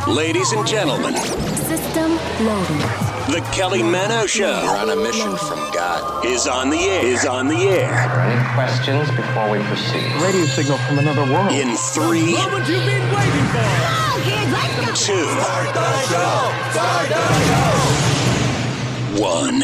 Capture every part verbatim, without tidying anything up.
Ladies and gentlemen, System loading. the Kelly Mano Show. We're on a mission from God. Is on the air. Is on the air. Are there any questions before we proceed? Radio signal from another world. In three, Moment you've been waiting for. Oh, kids, let's go. two, one.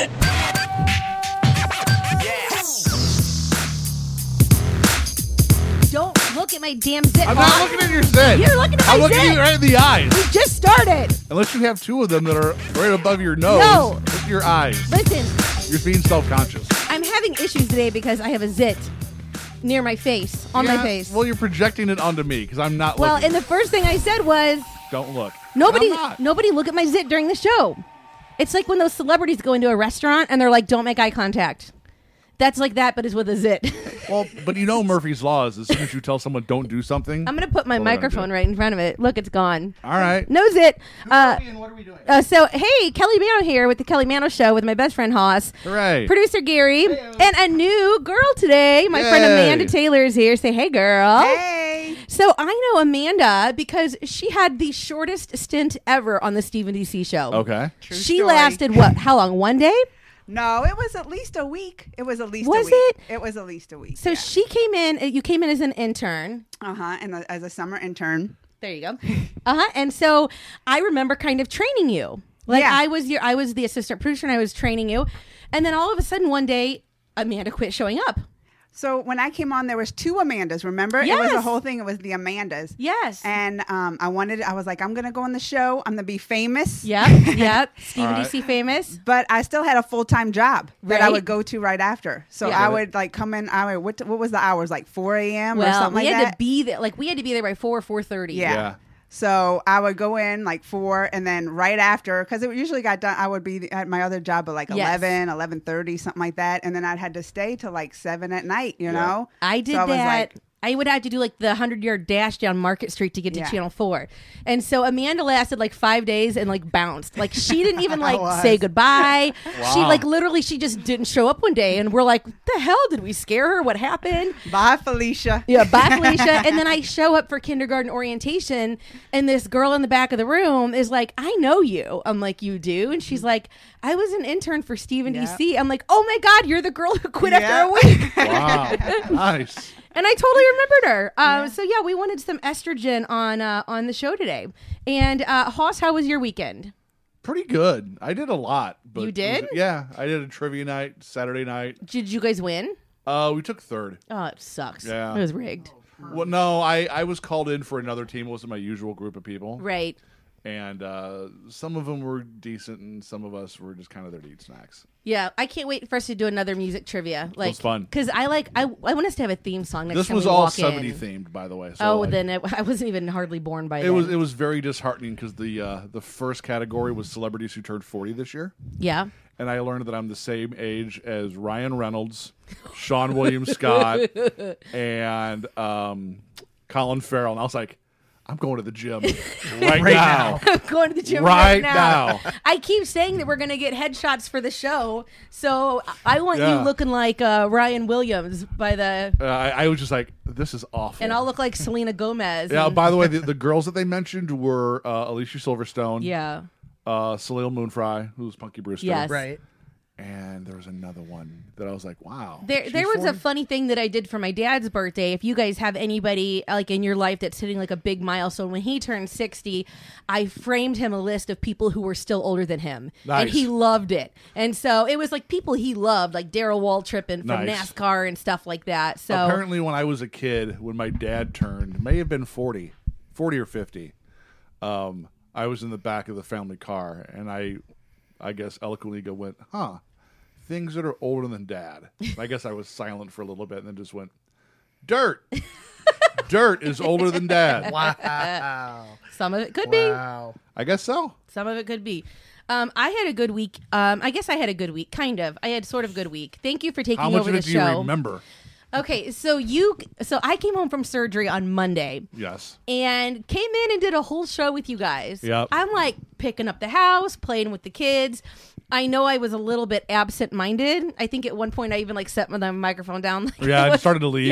Don't look at my damn zit. I'm Bob. not looking at your zit. You're looking at my I'm looking zit. at you right in the eyes. We just started. Unless you have two of them that are right above your nose. No. Look at your eyes. Listen, You're being self-conscious. I'm having issues today because I have a zit near my face, on Yeah, my face. Well, you're projecting it onto me because I'm not Well, looking. and the first thing I said was, Don't look. nobody, I'm not. nobody look at my zit during the show. It's like when those celebrities go into a restaurant and they're like, don't make eye contact. That's like that, but it's with a zit. Well, but you know Murphy's Law is as soon as you tell someone don't do something. I'm going to put my Well, we're gonna microphone do it. right in front of it. Look, it's gone. All right. No zit. Uh, what are we doing? Uh, so, hey, Kelly Mano here with the Kelly Mano Show with my best friend Haas, Hooray. producer Gary, and a new girl today. My friend Yay. Amanda Taylor is here. Say hey, girl. Hey. So I know Amanda because she had the shortest stint ever on the Stephen D C show. Okay. True she story. lasted what? How long? One day? No, it was at least a week. It was at least Was a week. it? It was at least a week. So she came in. uh, You came in as an intern. Uh huh. And a, as a summer intern. There you go. Uh huh. And so I remember kind of training you. Like Yeah. I was your, I was the assistant producer, and I was training you. And then all of a sudden, one day, Amanda quit showing up. So when I came on, there was two Amandas. Remember, it was Yes. the whole thing. It was the Amandas. Yes. And um, I wanted. I was like, I'm gonna go on the show. I'm gonna be famous. Yep. Yep. Stephen All right. D C famous. But I still had a full time job that I Right. would go to right after. So Yeah. I would like come in. I would, what what was the hours like four a.m. or Well, something we like had that. to be there. Like we had to be there by four, four thirty. Yeah. Yeah. So I would go in like four, and then right after, because it usually got done, I would be at my other job at like Yes. eleven, eleven thirty, something like that. And then I'd had to stay till like seven at night, you know? I did So I was that. like- I would have to do like the hundred yard dash down Market Street to get to Yeah. Channel Four, and so Amanda lasted like five days and like bounced. Like she didn't even I like was. say goodbye. She Wow. like literally she just didn't show up one day, and we're like, "What the hell? Did we scare her? What happened?" Bye, Felicia. Yeah, bye, Felicia. And then I show up for kindergarten orientation, and this girl in the back of the room is like, "I know you." I'm like, "You do?" And she's like, "I was an intern for Stephen Yeah. D C." I'm like, "Oh my God, you're the girl who quit Yeah. after a week." Wow. Nice. And I totally remembered her. Um, So yeah, we wanted some estrogen on uh, on the show today. And uh, Hoss, how was your weekend? Pretty good. I did a lot. But You it did? was- yeah. I did a trivia night Saturday night. Did you guys win? Uh, we took third. Oh, it sucks. Yeah. It was rigged. Well, no, I, I was called in for another team. It wasn't my usual group of people. Right. And uh, some of them were decent, and some of us were just kind of there to eat snacks. Yeah, I can't wait for us to do another music trivia. Like, was fun. Because I like I, I want us to have a theme song next This time was we all walk seventy in. themed, by the way. So Oh, like, then it, I wasn't even hardly born by it then. was it was very disheartening because the uh, the first category was celebrities who turned forty this year, Yeah. and I learned that I'm the same age as Ryan Reynolds, Sean William Scott, and um, Colin Farrell, and I was like, I'm going to the gym right, now. I'm going to the gym right, Right now. now. I keep saying that we're going to get headshots for the show, so I want Yeah. you looking like uh, Ryan Williams by the, Uh, I, I was just like, this is awful. and I'll look like Selena Gomez. yeah. and- By the way, the, the girls that they mentioned were uh, Alicia Silverstone, yeah. uh, Salil Moonfry, who's Punky Brewster, Yes. Right. and there was another one that I was like, wow. There, she's there was a forty? funny thing that I did for my dad's birthday. If you guys have anybody like in your life that's hitting like a big milestone, when he turned sixty, I framed him a list of people who were still older than him, and Nice. he loved it. And so it was like people he loved, like Daryl Waltrip and from Nice. NASCAR and stuff like that. So Apparently, when I was a kid, when my dad turned, may have been forty, forty or fifty, um, I was in the back of the family car, and I, I guess eloquently go went, huh, things that are older than dad. I guess I was silent for a little bit, and then just went, dirt. Dirt is older than dad. Wow. some of it could Wow. I guess so. be. Some of it could be. Um, I had a good week. Um, I guess I had a good week, kind of. I had sort of good week. Thank you for taking How much over of the it do show. you remember? Okay, so you, so I came home from surgery on Monday. Yes. And came in and did a whole show with you guys. Yep. I'm like picking up the house, playing with the kids. I know I was a little bit absent-minded. I think at one point I even like set my microphone down. Like, Yeah, I started to leave. Yeah.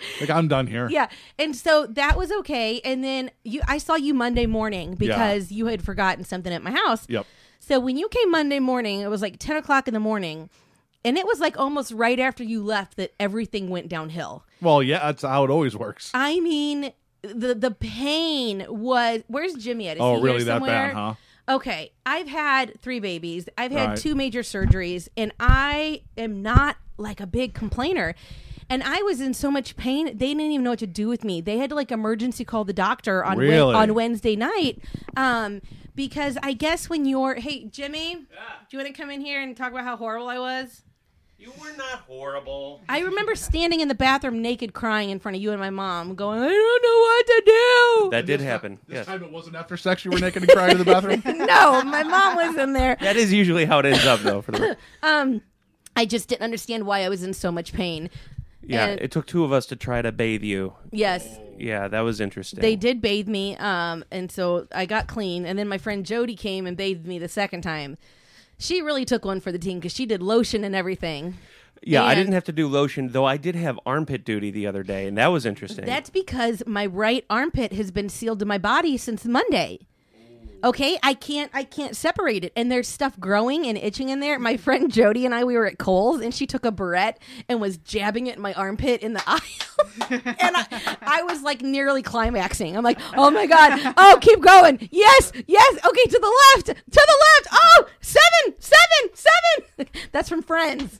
Like, I'm done here. Yeah. And so that was okay. And then you, I saw you Monday morning because you had forgotten something at my house. Yep. So when you came Monday morning, it was like ten o'clock in the morning. And it was like almost right after you left that everything went downhill. Well, yeah, that's how it always works. I mean, the the pain was... Where's Jimmy at? Is oh, he really here that somewhere? bad, huh? Okay, I've had three babies. I've had Right. two major surgeries, and I am not like a big complainer. And I was in so much pain, they didn't even know what to do with me. They had to like emergency call the doctor on Really? Wed- on Wednesday night. Um, because I guess when you're... Hey, Jimmy, yeah. do you want to come in here and talk about how horrible I was? You were not horrible. I remember standing in the bathroom naked crying in front of you and my mom going, I don't know what to do. That did This happen. Time, this Yes. time it wasn't after sex you were naked and crying in the bathroom? No, my mom was in there. That is usually how it ends up, though. For the Um, I just didn't understand why I was in so much pain. yeah, And- it took two of us to try to bathe you. Yes. Yeah, that was interesting. They did bathe me, um, and so I got clean. And then my friend Jody came and bathed me the second time. She really took one for the team because she did lotion and everything. Yeah, I And didn't have to do lotion, though I did have armpit duty the other day, and that was interesting. That's because my right armpit has been sealed to my body since Monday. Okay, I can't I can't separate it, and there's stuff growing and itching in there. My friend Jody and I, we were at Kohl's, and she took a barrette and was jabbing it in my armpit in the aisle, and I, I was like nearly climaxing. I'm like, oh my god, oh keep going, yes, yes, okay, to the left, to the left, oh seven, seven, seven. That's from Friends.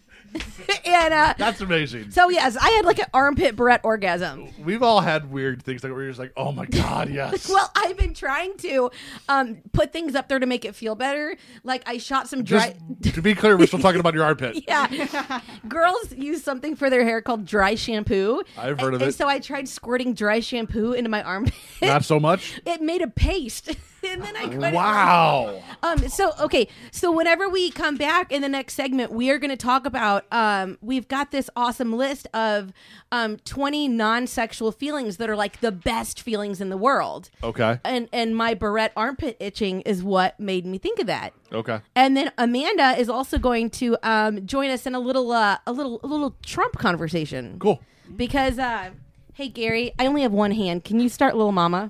And uh, That's amazing. so yes, I had like an armpit barrette orgasm. We've all had weird things like where you're just like, oh my God, yes. Well, I've been trying to um, put things up there to make it feel better. Like I shot some dry. Just to be clear, we're still talking about your armpit. Yeah, girls use something for their hair called dry shampoo. I've heard and, of and it. so I tried squirting dry shampoo into my armpit. Not so much. It made a paste, and then I couldn't. Wow. Um. So okay. So whenever we come back in the next segment, we are going to talk about. Um. We've got this awesome list of um twenty non-sexual feelings that are like the best feelings in the world. Okay. And and my barrette armpit itching is what made me think of that. Okay. And then Amanda is also going to um, join us in a little uh, a little a little Trump conversation. Cool. Because uh, hey Gary, I only have one hand. Can you start Little Mama?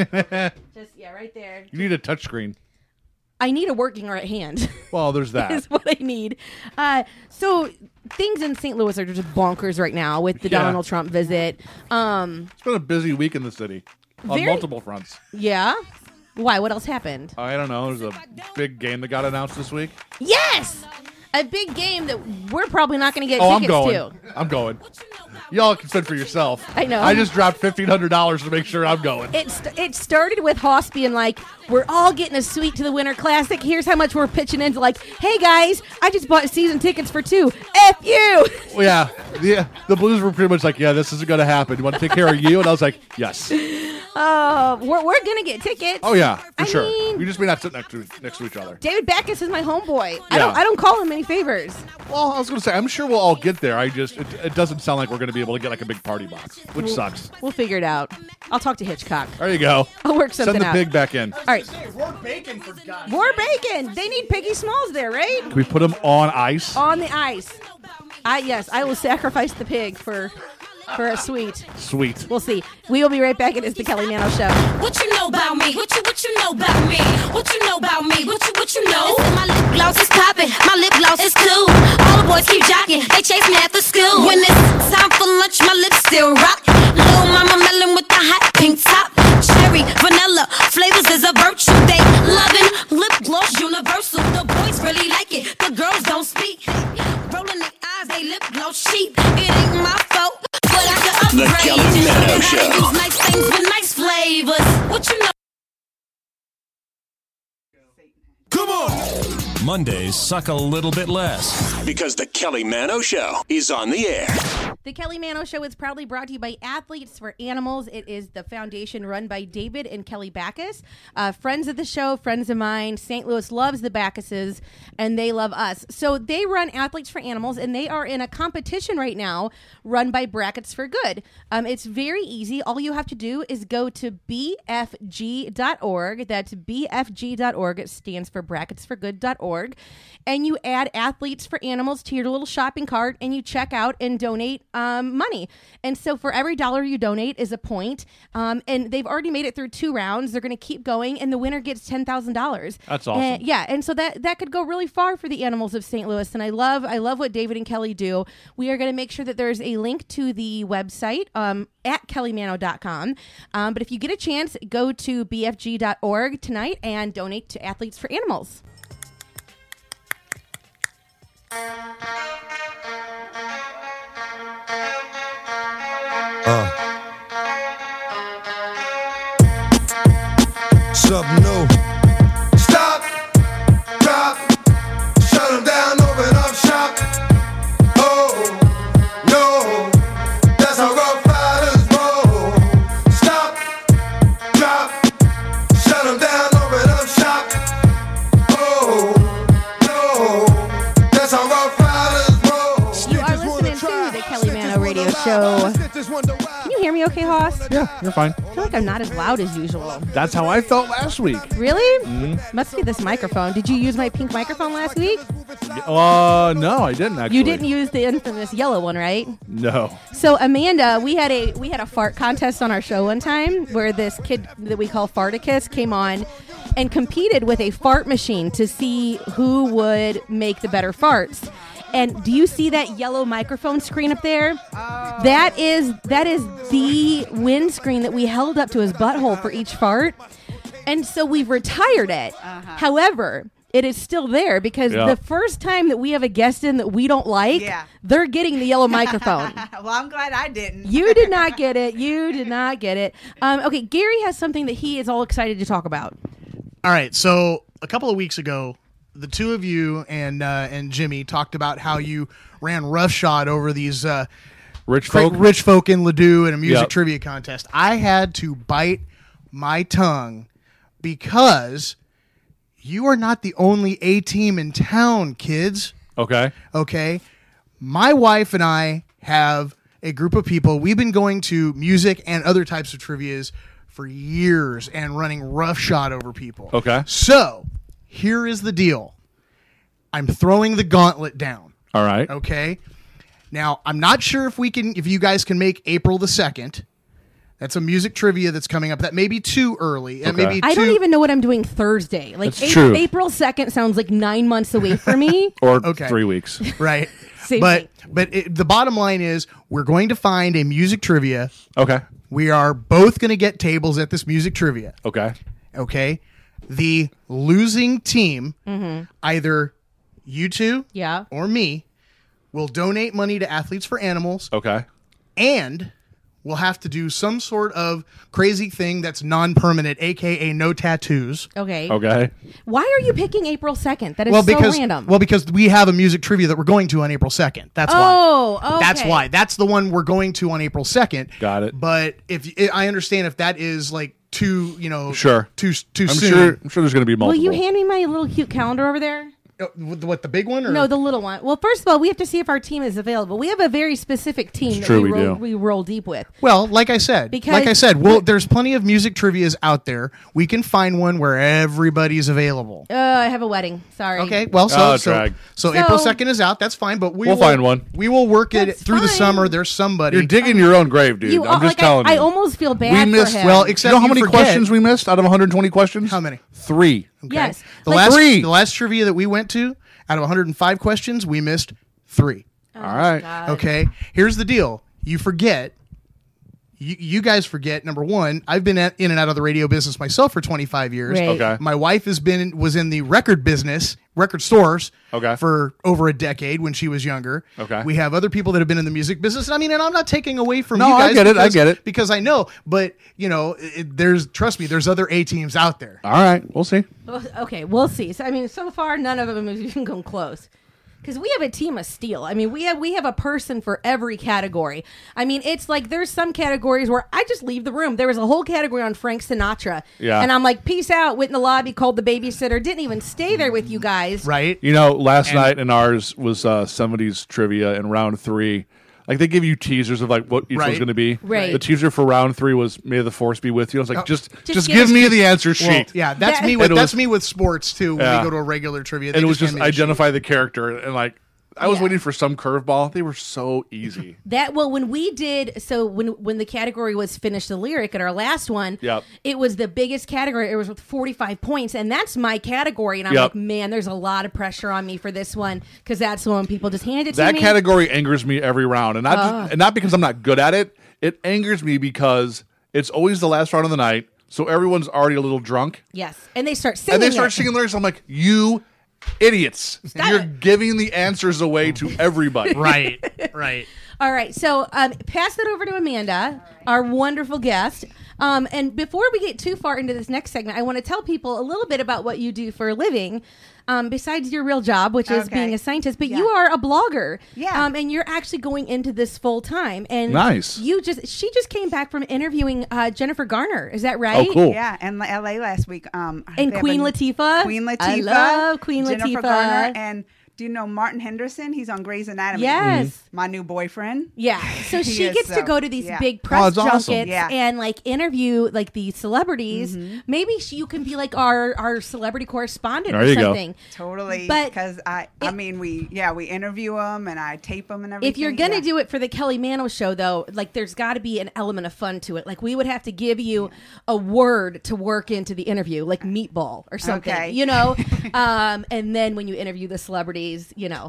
Just yeah, right there. You need a touchscreen. I need a working right hand. Well, there's that. Is what I need. Uh, so things in Saint Louis are just bonkers right now with the Yeah. Donald Trump visit. Um, It's been a busy week in the city on Very- multiple fronts. yeah. Why? What else happened? I don't know. There's a big game that got announced this week. Yes, a big game that we're probably not going to get Oh, I'm tickets going. to. I'm going. Y'all can fend for yourself. I know. I just dropped fifteen hundred dollars to make sure I'm going. It st- it started with Hoss being like, we're all getting a suite to the Winter Classic. Here's how much we're pitching into. Like, hey guys, I just bought season tickets for two. F you. Well, yeah, the the Blues were pretty much like, yeah, this isn't going to happen. You want to take care of you? And I was like, yes. Oh, we're we're gonna get tickets. Oh yeah, for I sure. mean- we just may not sit next to next to each other. David Backus is my homeboy. I Yeah. don't I don't call him any favors. Well, I was going to say, I'm sure we'll all get there. I just, it, it doesn't sound like we're going to be able to get like a big party box, which sucks. We'll figure it out. I'll talk to Hitchcock. There you go. I'll work something Send the out. pig back in. All right, Roar bacon for God's more bacon. They need Piggy Smalls there, right? Can we put them on ice? On the ice. I yes, I will sacrifice the pig for for a sweet. Sweet. We'll see. We will be right back. It is the Kelly Nano Show. What you know about me? What you what you know about me? What you know about me? What you what you know? Listen, my lip gloss is popping. My lip gloss is cool. All the boys keep jocking. They chase me after school. When it's time for lunch, my lips still rock. Little mama melon with the hot pink top. Cherry, vanilla, flavors is a virtue. They loving lip gloss universal. The boys really like it. The girls don't speak. Rolling their eyes, they lip gloss cheap. It ain't my fault, but I can upgrade. The Kelly Mano Show. Use nice things with nice flavors. What you know? Come on! Mondays suck a little bit less. Because the Kelly Mano Show is on the air. The Kelly Mano Show is proudly brought to you by Athletes for Animals. It is the foundation run by David and Kelly Backus. Uh, friends of the show, friends of mine. Saint Louis loves the Backuses, and they love us. So they run Athletes for Animals, and they are in a competition right now run by Brackets for Good. Um, it's very easy. All you have to do is go to b f g dot org. That's b f g dot org. It stands for brackets for good dot org. And you add Athletes for Animals to your little shopping cart, and you check out and donate um, money. And so for every dollar you donate is a point. Um, and they've already made it through two rounds. They're going to keep going, and the winner gets ten thousand dollars. That's awesome. And, yeah, and so that that could go really far for the animals of Saint Louis. And I love I love what David and Kelly do. We are going to make sure that there's a link to the website um, at kelly mano dot com. Um, but if you get a chance, go to b f g dot org tonight and donate to Athletes for Animals. Uh. Something new. Stop, drop, shut them down, open up shop. Oh, no, that's how rough riders roll. Stop, drop, shut them down, open up shop. Oh, no, that's how rough riders roll. You are listening to the Kelly Mano Radio Show. Can you hear me okay, Hoss? Yeah, you're fine. I feel like I'm not as loud as usual. That's how I felt last week. Really? Mm-hmm. Must be this microphone. Did you use my pink microphone last week? Uh, no, I didn't actually. You didn't use the infamous yellow one, right? No. So Amanda, we had a we had a fart contest on our show one time where this kid that we call Farticus came on and competed with a fart machine to see who would make the better farts. And do you see that yellow microphone screen up there? Oh. That is that is the windscreen that we held up to his butthole for each fart. And so we've retired it. Uh-huh. However, it is still there because Yeah. the first time that we have a guest in that we don't like, Yeah. they're getting the yellow microphone. Well, I'm glad I didn't. You did not get it. You did not get it. Um, okay, Gary has something that he is all excited to talk about. All right, so a couple of weeks ago, the two of you and uh, and Jimmy talked about how you ran roughshod over these uh, Rich cra- folk. rich folk in Ladue in a music Yep. trivia contest. I had to bite my tongue because you are not the only A team in town, kids. Okay. Okay, my wife and I have a group of people. We've been going to music and other types of trivias for years and running roughshod over people. Okay. So here is the deal. I'm throwing the gauntlet down. All right. Okay. Now, I'm not sure if we can, if you guys can make April the second. That's a music trivia that's coming up. That may be too early. That may Okay. be I too, don't even know what I'm doing Thursday. Like That's A- true. April second sounds like nine months away for me. Or Okay. three weeks. right. Same but thing. but it, the bottom line is we're going to find a music trivia. Okay. We are both going to get tables at this music trivia. Okay. Okay. The losing team, either you two Yeah. or me, will donate money to Athletes for Animals, Okay. and we'll have to do some sort of crazy thing that's non-permanent, aka no tattoos. Okay. Okay. Why are you picking April second? That is Well, so because random. well, because we have a music trivia that we're going to on April second. That's why. oh, okay. That's why. That's the one we're going to on April second. Got it. But if I understand if that is like too, you know, Sure. too too I'm soon. sure. I'm sure there's going to be Will multiple. you hand me my little cute calendar over there? Uh, What, what the big one? Or? No, the little one. Well, first of all, we have to see if our team is available. We have a very specific team It's that true, we, we roll, do. we roll deep with. Well, like I said, Because- like I said, well, there's plenty of music trivias out there. We can find one where everybody's available. Uh, I have a wedding. Sorry. Okay, well, so Oh, so, drag. so So- April second is out. That's fine, but we We'll will find one. We will work it That's through the fine. summer. There's somebody. You're digging your own grave, dude. You I'm just like, telling I, you. I almost feel bad we missed. for him. well, You except know how many forget- questions we missed out of one hundred twenty questions? How many? Three. Okay. Yes. The Like- last Three. the last trivia that we went to, out of one hundred five questions, we missed three. Oh, All right. God. Okay. Here's the deal. You forget. You, you guys forget. Number one, I've been at, in and out of the radio business myself for twenty-five years. Right. Okay. My wife has been was in the record business, record stores, Okay. for over a decade when she was younger. Okay. We have other people that have been in the music business. I mean, and I'm not taking away from No, you I guys. get it, I because- get it. because I know. But you know, it, there's trust me, there's other A teams out there. All right. We'll see. Well, okay, we'll see. So, I mean, so far, none of them have even come close. Because we have a team of steel. I mean, we have we have a person for every category. I mean, it's like there's some categories where I just leave the room. There was a whole category on Frank Sinatra. Yeah. And I'm like, peace out. Went in the lobby, called the babysitter. Didn't even stay there with you guys. Right. You know, last And- night in ours was uh, seventies trivia in round three. Like they give you teasers of like what each Right. one's going to be. Right. The teaser for round three was "May the Force be with you." I was like, Oh. just, Just just, give give us- me the answer sheet. Well, yeah, that's That- me with And it that's was- me with sports too. When Yeah. we go to a regular trivia, they and it was hand just me the sheet. identify the character and like I was Yeah. waiting for some curveball. They were so easy. That well, when we did so when when the category was finish the lyric at our last one, Yep. it was the biggest category. It was with forty-five points, and that's my category. And I'm Yep. like, man, there's a lot of pressure on me for this one because that's the one people just hand it to That me. category angers me every round, and not Ugh. and not because I'm not good at it. It angers me because it's always the last round of the night, so everyone's already a little drunk, Yes, and they start singing. and they start it. singing lyrics. I'm like, you idiots! Stop You're it. giving the answers away to everybody. Right, right. All right, so um, pass that over to Amanda, our wonderful guest. Um, and before we get too far into this next segment, I want to tell people a little bit about what you do for a living, um, besides your real job, which is Okay. being a scientist. But Yeah. you are a blogger, Yeah. um, and you're actually going into this full time. And Nice. You just she just came back from interviewing uh, Jennifer Garner. Is that right? Oh, cool. Yeah, in L A last week. Um, And they have Queen a- Latifah. Queen Latifah. I love Queen Jennifer Latifah. Garner, and do you know Martin Henderson? He's on Grey's Anatomy. Yes. Mhm. My new boyfriend. Yeah, so He she is, gets to so, go to these yeah. big Oh, press that's awesome. junkets Yeah. and like interview like the celebrities. Maybe she, you can be like our our celebrity correspondent There or you go. something. Totally. But because I, I it- mean, we, yeah, we interview them and I tape them and everything. If you're gonna yeah. do it for the Kelly Mano show, though, like there's got to be an element of fun to it. Like we would have to give you a word to work into the interview, like meatball or something, Okay. you know. um, and then when you interview the celebrities, you know.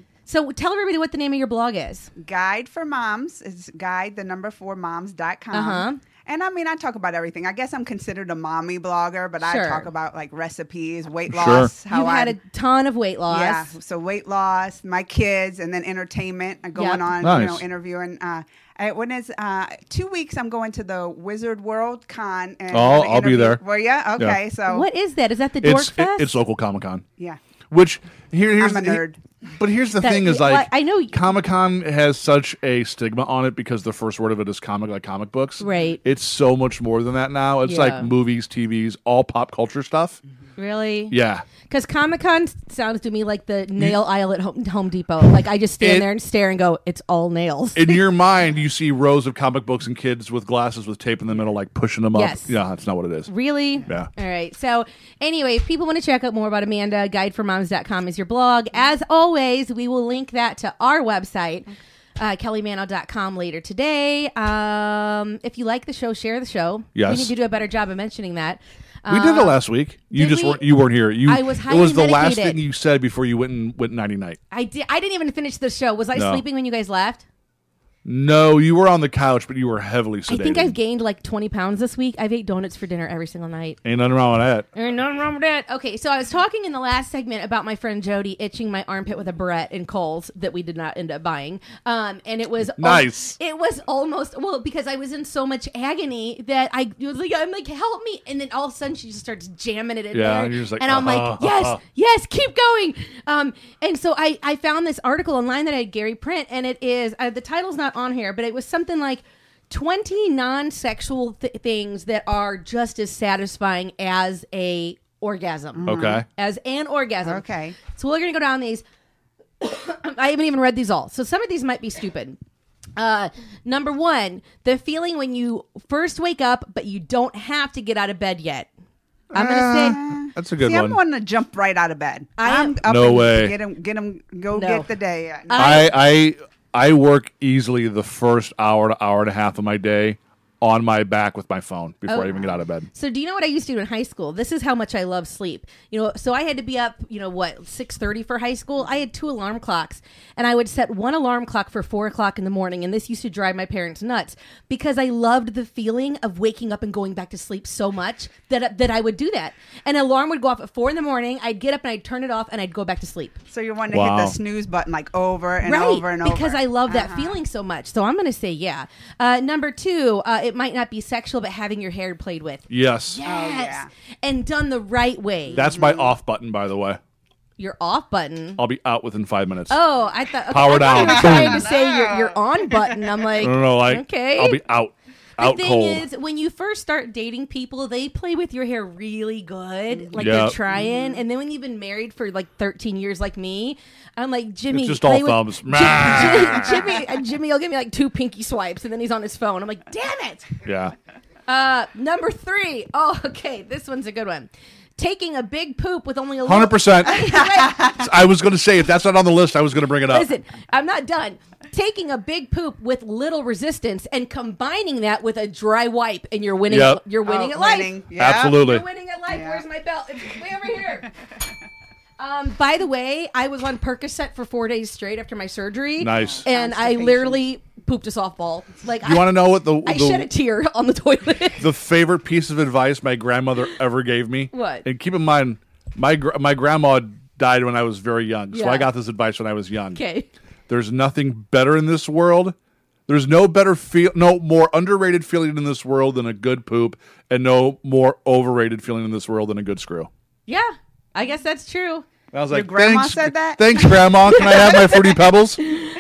So tell everybody what the name of your blog is. Guide for Moms. It's guide the number four moms dot com. Uh-huh. And I mean, I talk about everything. I guess I'm considered a mommy blogger, but Sure. I talk about like recipes, weight Sure. loss, how You've I had a ton of weight loss. yeah, so weight loss, my kids, and then entertainment. I'm going Yep. on, Nice. you know, interviewing. Uh, I, when it's uh, two weeks, I'm going to the Wizard World Con. And Oh, gonna I'll be interview- there. Were ya? Okay, so What is that? Is that the Dork It's Fest? it's local Comic Con. yeah. Which here here's I'm a the, nerd. But here's the That- thing: is well, like I know- Comic Con has such a stigma on it because the first word of it is comic, like comic books. Right. It's so much more than that now. It's Yeah. like movies, T Vs, all pop culture stuff. Really? Yeah. Because Comic Con sounds to me like the nail aisle at Home, Home Depot. Like I just stand It- there and stare and go, "It's all nails." In your mind, you see rows of comic books and kids with glasses with tape in the middle, like pushing them up. Yes. Yeah, that's not what it is. Really? Yeah. All right. So, anyway, if people want to check out more about Amanda, guide for moms dot com is your blog. As always, we will link that to our website, uh, kelly mano dot com, later today. Um, if you like the show, share the show. Yes. We need to do a better job of mentioning that. We did it Uh, last week. You did just we? weren't. You weren't here. You. I was It highly was the last medicated. thing you said before you went and went nighty night. I did. I didn't even finish the show. Was I No. sleeping when you guys left? No, you were on the couch, but you were heavily sedated. I think I've gained like twenty pounds this week. I've ate donuts for dinner every single night. Ain't nothing wrong with that. Ain't nothing wrong with that. Okay, so I was talking in the last segment about my friend Jody itching my armpit with a barrette in Kohl's that we did not end up buying. Um, and it was al- Nice. it was almost well because I was in so much agony that I was like, I'm like, help me, and then all of a sudden she just starts jamming it in Yeah, there, and you're just like, and I'm uh-huh, like, yes, uh-huh. yes, keep going. Um, and so I I found this article online that I had Gary print, and it is uh, the title's not on here, but it was something like twenty non-sexual th- things that are just as satisfying as a orgasm. Okay. As an orgasm. Okay. So we're going to go down these. I haven't even read these all. So some of these might be stupid. Uh, number one, the feeling when you first wake up, but you don't have to get out of bed yet. I'm going to say... That's a good See, one. I'm wanting to jump right out of bed. I I'm am- up No and way. Get him, get him, go No. get the day. I, I I work easily the first hour to hour and a half of my day on my back with my phone before Oh. I even get out of bed. So do you know what I used to do in high school? This is how much I love sleep. You know, so I had to be up, you know, what, six thirty for high school? I had two alarm clocks, and I would set one alarm clock for four o'clock in the morning, and this used to drive my parents nuts because I loved the feeling of waking up and going back to sleep so much that, that I would do that. An alarm would go off at four in the morning, I'd get up and I'd turn it off, and I'd go back to sleep. So you're wanting to Wow. hit the snooze button like over and right, over and over. because I love that Uh-huh. feeling so much. So I'm going to say yeah. Uh, number two, uh, it might not be sexual, but having your hair played with. Yes. Yes. yeah. And done the right way. That's my off button, by the way. Your off button. I'll be out within five minutes. Oh, I thought okay, Power I thought down. you were trying Boom. to say your, your on button. I'm like, no, no, no, like, okay. I'll be out. The Out thing cold. is, when you first start dating people, they play with your hair really good, like Yep. they're trying. And then when you've been married for like thirteen years, like me, I'm like, Jimmy, It's just all play with- thumbs. Jim- Jim- Jimmy, uh, Jimmy will give me like two pinky swipes, and then he's on his phone. I'm like, damn it. yeah. Uh, number three. Oh, okay. This one's a good one. taking a big poop with only a one hundred little... percent. I was going to say, if that's not on the list, I was going to bring it up. Listen, I'm not done. Taking a big poop with little resistance and combining that with a dry wipe, and you're winning. Yep. You're winning Oh, at life. winning. Yeah. Absolutely. You're winning at life. Yeah. Where's my belt? It's way over here. Um, by the way, I was on Percocet for four days straight after my surgery. Nice. And I Constipation. literally pooped a softball. Like You I, want to know what the I the, shed a tear on the toilet. the favorite piece of advice my grandmother ever gave me? What? And keep in mind, my gr- my grandma died when I was very young, so Yeah. I got this advice when I was young. Okay. There's nothing better in this world. There's no better feel, no more underrated feeling in this world than a good poop, and no more overrated feeling in this world than a good screw. Yeah, I guess that's true. I was Your like, grandma thanks, said that? Thanks, Grandma. Can I have my Fruity Pebbles?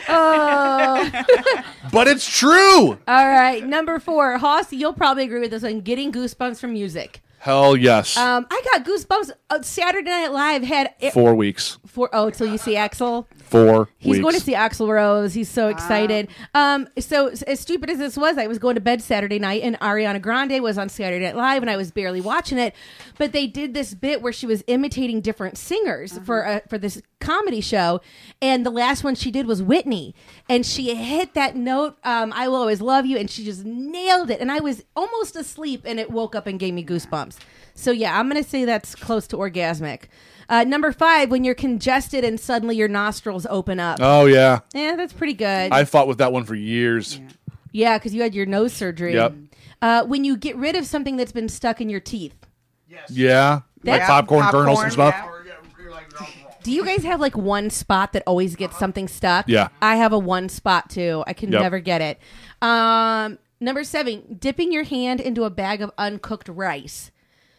Oh. But it's true. All right, number four. Hoss, you'll probably agree with this one. Getting goosebumps from music. Hell yes. Um, I got goosebumps. Uh, Saturday Night Live had... It, Four weeks. Four, oh, till you see Axl? Four He's weeks. going to see Axl Rose. He's so excited. Um, so as stupid as this was, I was going to bed Saturday night, and Ariana Grande was on Saturday Night Live, and I was barely watching it. But they did this bit where she was imitating different singers for uh, for this comedy show, and the last one she did was Whitney, and she hit that note, um, "I will always love you," and she just nailed it. And I was almost asleep, and it woke up and gave me goosebumps. So yeah, I'm gonna say that's close to orgasmic. Uh, number five, when you're congested and suddenly your nostrils open up. Oh, yeah. Yeah, that's pretty good. I fought with that one for years. Yeah, because you had your nose surgery. Yep. Uh, when you get rid of something that's been stuck in your teeth. Yeah. Like That's- popcorn, kernels and stuff. yeah. Do you guys have like one spot that always gets something stuck? Yeah. I have a one spot too. I can Yep. never get it. Um, number seven, dipping your hand into a bag of uncooked rice.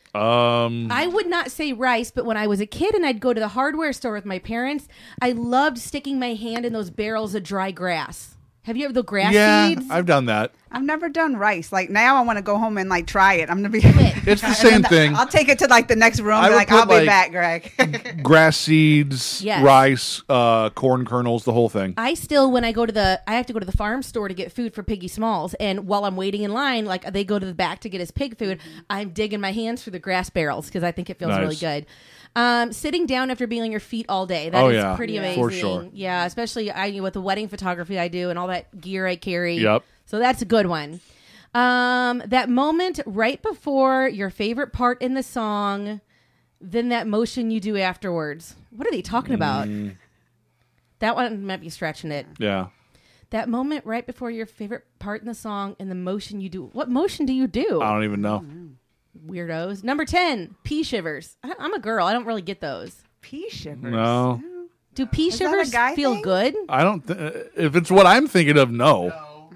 Um, I would not say rice, but when I was a kid and I'd go to the hardware store with my parents, I loved sticking my hand in those barrels of dry grass. Have you ever the grass yeah, seeds? I've done that. I've never done rice. Like now, I want to go home and like try it. I'm gonna be. It's the same thing. I'll take it to like the next room. I And would like put, I'll be like- back, Greg. Grass seeds, Yes. rice, uh, corn kernels, the whole thing. I still, when I go to the, I have to go to the farm store to get food for Piggy Smalls. And while I'm waiting in line, like they go to the back to get his pig food, I'm digging my hands through the grass barrels because I think it feels Nice. really good. Um, sitting down after being on your feet all day. That Oh, is yeah. pretty Yeah. amazing. For sure. Yeah, especially I, with the wedding photography I do and all that gear I carry. Yep. So that's a good one. Um, that moment right before your favorite part in the song, then that motion you do afterwards. What are they talking about? Mm. That one might be stretching it. Yeah. That moment right before your favorite part in the song and the motion you do. What motion do you do? I don't even know. Weirdos. Number ten, pea shivers. I, I'm a girl. I don't really get those. Pea shivers. No. Do pea Is that a shivers guy feel thing? good? I don't. Th- if it's what I'm thinking of, no.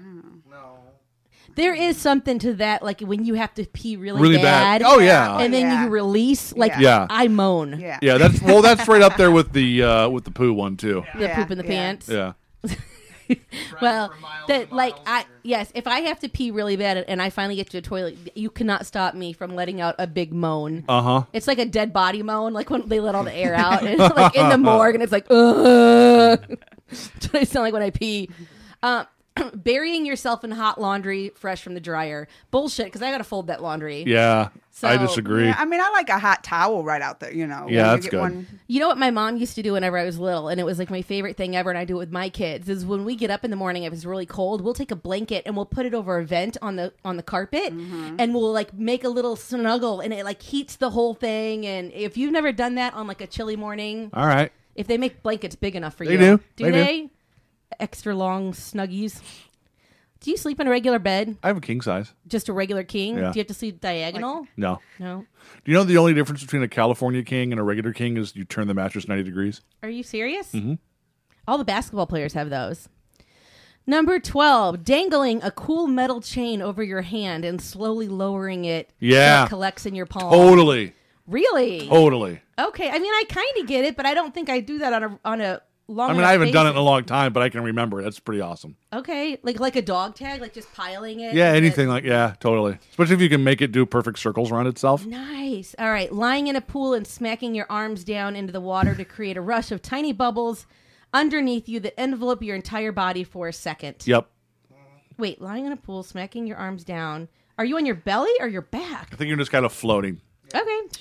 There is something to that, like when you have to pee really, Really bad. Oh, yeah. and then Yeah. you release. Like Yeah. Yeah. I moan. Yeah. Yeah, that's well. That's right up there with the uh, with the poo one too. The Yeah, poop in the yeah. pants. Yeah. Well, that like I yes, if I have to pee really bad and I finally get to a toilet, you cannot stop me from letting out a big moan. Uh huh. It's like a dead body moan, like when they let all the air out, and it's like in the morgue, and it's like, ugh. That's what I sound like when I pee. Um, burying yourself in hot laundry fresh from the dryer. Bullshit, because I got to fold that laundry. Yeah. So- I disagree. Yeah, I mean, I like a hot towel right out there. You know. when Yeah, you that's get good. One, You know what my mom used to do whenever I was little, and it was like my favorite thing ever, and I do it with my kids, is when we get up in the morning, if it's really cold, we'll take a blanket and we'll put it over a vent on the on the carpet, and we'll like make a little snuggle, and it like heats the whole thing. And if you've never done that on like a chilly morning, All right. if they make blankets big enough for They you, do. do They do. they? Extra long snuggies. Do you sleep in a regular bed? I have a king size. Just a regular king? Yeah. Do you have to sleep diagonal? No. No. Do you know the only difference between a California king and a regular king is you turn the mattress ninety degrees? Are you serious? Mm-hmm. All the basketball players have those. Number twelve, dangling a cool metal chain over your hand and slowly lowering it Yeah. so it collects in your palm. Totally. Really? Totally. Okay. I mean, I kind of get it, but I don't think I do that on a on a long I mean, enough I haven't done it in basis. a long time, but I can remember it. That's pretty awesome. Okay. Like like a dog tag, like just piling it. Yeah, and anything then- like, yeah, totally. Especially if you can make it do perfect circles around itself. Nice. All right. Lying in a pool and smacking your arms down into the water to create a rush of tiny bubbles underneath you that envelope your entire body for a second. Yep. Wait, lying in a pool, smacking your arms down. Are you on your belly or your back? I think you're just kind of floating. Okay, Just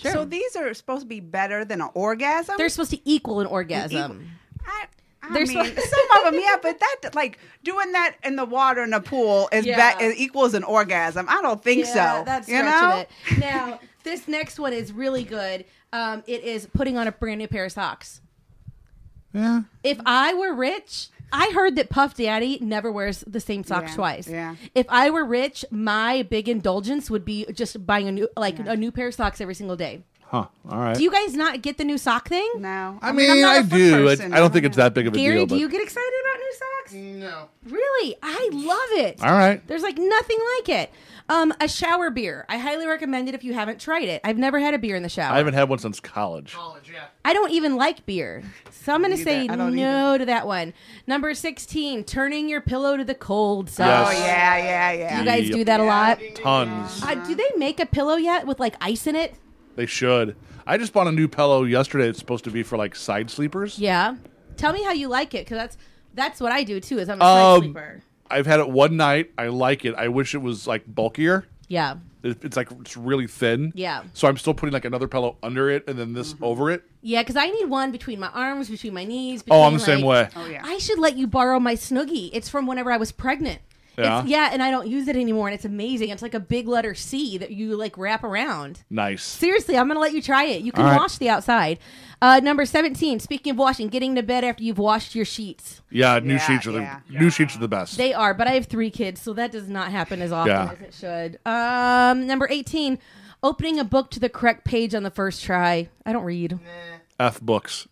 So these are supposed to be better than an orgasm? They're supposed to equal an orgasm. I, I They're mean, supposed- some of them, yeah, but that, like, doing that in the water in the pool is Yeah. ba- is equals an orgasm. I don't think Yeah, so. That's you stretching know? it. Now, this next one is really good. Um, it is putting on a brand new pair of socks. Yeah. If I were rich, I heard that Puff Daddy never wears the same socks Yeah, twice. yeah. If I were rich, my big indulgence would be just buying a new, like a new pair of socks every single day. Huh. All right. Do you guys not get the new sock thing? No. I I'm mean, not I a foot do. It, person. I don't think it's that big of a Gary, deal. do but- you get excited about new socks? No. Really? I love it. All right. There's like nothing like it. Um, a shower beer. I highly recommend it if you haven't tried it. I've never had a beer in the shower. I haven't had one since college. College, yeah. I don't even like beer. So I'm going to Either. say I don't no to that one. Number sixteen, turning your pillow to the cold Oh, side. Yes. yeah, yeah, yeah. You guys Yep. do that a lot? Tons. Uh, do they make a pillow yet with like ice in it? They should. I just bought a new pillow yesterday. It's supposed to be for like side sleepers. Yeah. Tell me how you like it, because that's that's what I do too. Is I'm a side Um, sleeper. I've had it one night. I like it. I wish it was like bulkier. Yeah. It- It's like it's really thin. Yeah. So I'm still putting like another pillow under it and then this Mm-hmm. over it. Yeah, because I need one between my arms, between my knees. Oh, I'm between, the same like- way. Oh, yeah. I should let you borrow my Snoogie. It's from whenever I was pregnant. Yeah? It's, yeah, and I don't use it anymore, and it's amazing. It's like a big letter C that you like wrap around. Nice. Seriously, I'm gonna let you try it. You can All right. wash the outside. Uh, number seventeen. Speaking of washing, getting to bed after you've washed your sheets. Yeah, new Yeah, sheets are the yeah. new sheets are the best. They are, but I have three kids, so that does not happen as often Yeah. as it should. Um, number eighteen. Opening a book to the correct page on the first try. I don't read. F books.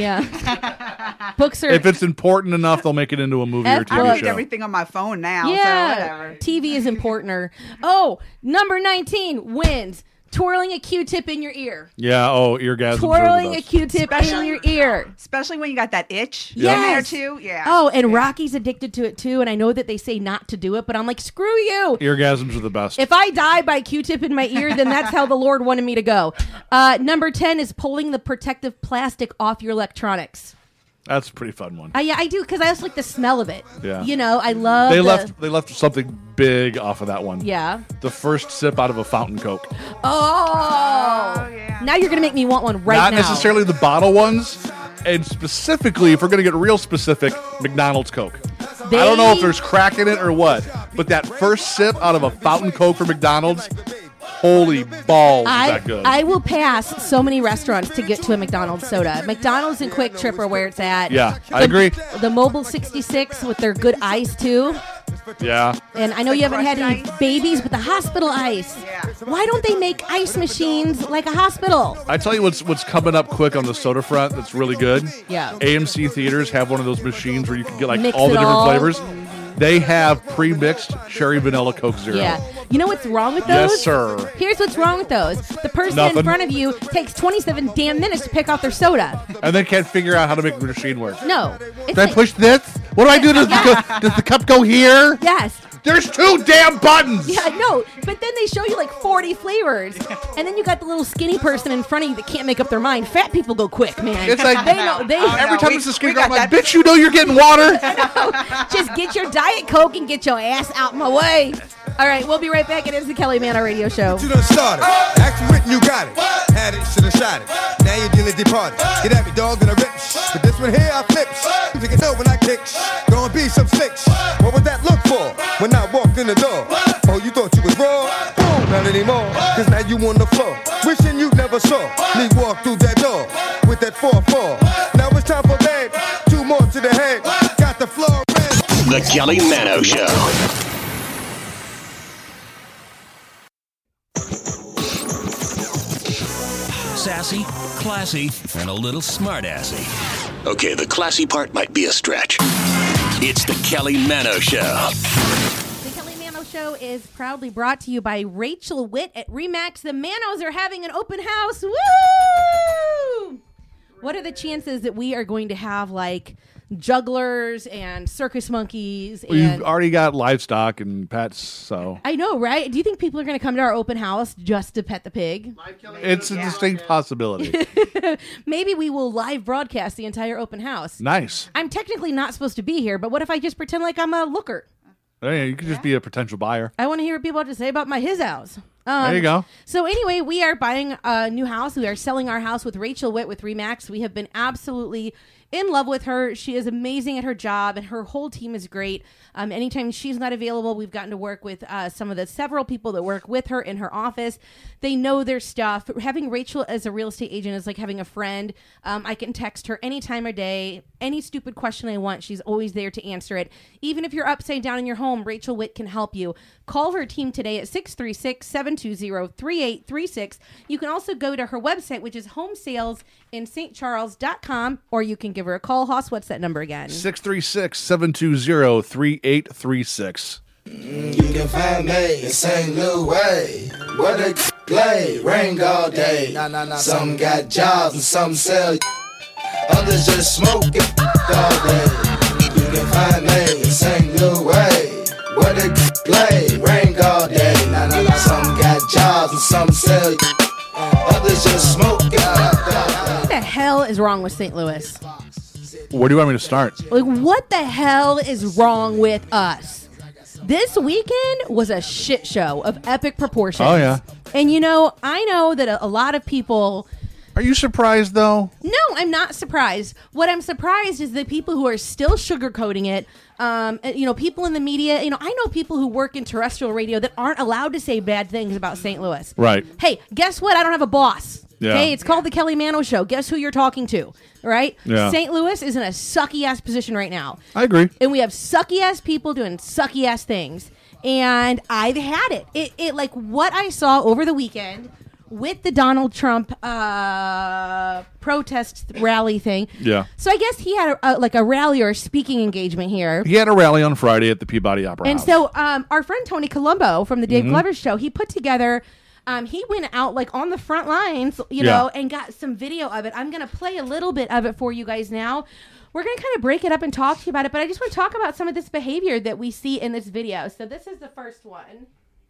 Yeah. Books are. If it's important enough, they'll make it into a movie F or T I V read show. everything on my phone now, yeah. so whatever. T V is importanter. Oh, number nineteen. Wins. Twirling a Q-tip in your ear. Yeah. Oh, eargasms. Twirling are a the best. Q-tip in your ear. Especially when you got that itch Yes. in there too. Yeah. Oh, and Yeah. Rocky's addicted to it too. And I know that they say not to do it, but I'm like, screw you. Eargasms are the best. If I die by Q-tip in my ear, then that's how the Lord wanted me to go. Uh, number ten is pulling the protective plastic off your electronics. That's a pretty fun one. Uh, yeah, I do, because I also like the smell of it. Yeah. You know, I love They the- left. They left something big off of that one. Yeah. The first sip out of a fountain Coke. Oh. yeah. Now you're going to make me want one right Not now. necessarily the bottle ones, and specifically, if we're gonna get real specific, McDonald's Coke. I don't know if They- there's crack in it or what, but that first sip out of a fountain Coke from McDonald's, holy balls, is I, that good? I will pass so many restaurants to get to a McDonald's soda. McDonald's and Quick Trip are where it's at. Yeah, I The- agree. The Mobile sixty-six with their good ice, too. Yeah. And I know you haven't had crushed any ice? babies, but the hospital ice. Yeah. Why don't they make ice machines like a hospital? I tell you what's what's coming up quick on the soda front that's really good. Yeah. A M C theaters have one of those machines where you can get like Mix all the it different all. flavors. They have pre-mixed cherry vanilla Coke Zero. Yeah. You know what's wrong with those? Yes, sir. Here's what's wrong with those. The person Nothing. in front of you takes twenty-seven damn minutes to pick out their soda. And then can't figure out how to make the machine work. No. It's Did I like- push this? What do I do? Does, the, go, does the cup go here? Yes. There's two damn buttons. Yeah, no, but then they show you like forty flavors, and then you got the little skinny person in front of you that can't make up their mind. Fat people go quick, man. It's like they know they every no, time we- it's a skinny we girl, I'm got like, that- bitch, you know you're getting water. just get your Diet Coke and get your ass out my way. All right, we'll be right back. It is the Kelly Manor Radio Show. You done started. Act written, you got it. Had it, shoulda shot it. Now you're dealing departed. Get at me, dog, and I rip. But this one here, I flips. You can know when I kick. Gonna be some six. What would that look for when I walked in the door? Oh, you thought you was raw? Boom, not anymore. Cause now you on the floor. Wishing you never saw me walk through that door with that four four. Now it's time for bed. Two more to the head. Got the floor red. The Kelly Mano Show. Sassy, classy, and a little smartassy. Okay, the classy part might be a stretch. It's the Kelly Mano Show. The Kelly Mano Show is proudly brought to you by Rachel Witt at Remax. The Manos are having an open house. Woo! What are the chances that we are going to have like jugglers and circus monkeys? Well, and you've already got livestock and pets, so I know, right? Do you think people are going to come to our open house just to pet the pig? it's a distinct possibility. Maybe we will live broadcast the entire open house. Nice. I'm technically not supposed to be here, but what if I just pretend like I'm a looker? Oh, yeah, you could just be a potential buyer. I want to hear what people have to say about my his house. Um, There you go. So anyway, we are buying a new house. We are selling our house with Rachel Witt with Remax. We have been absolutely in love with her. She is amazing at her job, and her whole team is great. Um, anytime she's not available, we've gotten to work with uh, some of the several people that work with her in her office. They know their stuff. Having Rachel as a real estate agent is like having a friend. Um, I can text her any time of day, any stupid question I want. She's always there to answer it. Even if you're upside down in your home, Rachel Witt can help you. Call her team today at six three six, seven two zero, three eight three six. You can also go to her website, which is home sales in st charles dot com, or you can give her a call. Hoss, what's that number again? six three six, seven two zero, three eight three six. You can find me in Saint Louis, where they play, rain all day. Nah, nah, nah, some got jobs and some sell, others just smoke it all day. You can find me in Saint Louis, where they play, rain all day. Nah, nah, nah, some got jobs and some sell, others just smoke it all day. What the hell is wrong with Saint Louis? Where do you want me to start? Like, what the hell is wrong with us? This weekend was a shit show of epic proportions. Oh, yeah. And, you know, I know that a, a lot of people... Are you surprised, though? No, I'm not surprised. What I'm surprised is the people who are still sugarcoating it. Um, you know, people in the media. You know, I know people who work in terrestrial radio that aren't allowed to say bad things about Saint Louis. Right. Hey, guess what? I don't have a boss. Yeah. Okay, it's called the Kelly Mano Show. Guess who you're talking to, right? Yeah. Saint Louis is in a sucky-ass position right now. I agree. And we have sucky-ass people doing sucky-ass things. And I've had it. It, it like, what I saw over the weekend with the Donald Trump uh, protest rally thing. Yeah. So I guess he had a, a, like a rally or a speaking engagement here. He had a rally on Friday at the Peabody Opera And House. so um, our friend Tony Colombo from the Dave Mhm. Glover Show, he put together... Um, he went out like on the front lines, you Yeah. know, and got some video of it. I'm going to play a little bit of it for you guys now. We're going to kind of break it up and talk to you about it, but I just want to talk about some of this behavior that we see in this video. So this is the first one.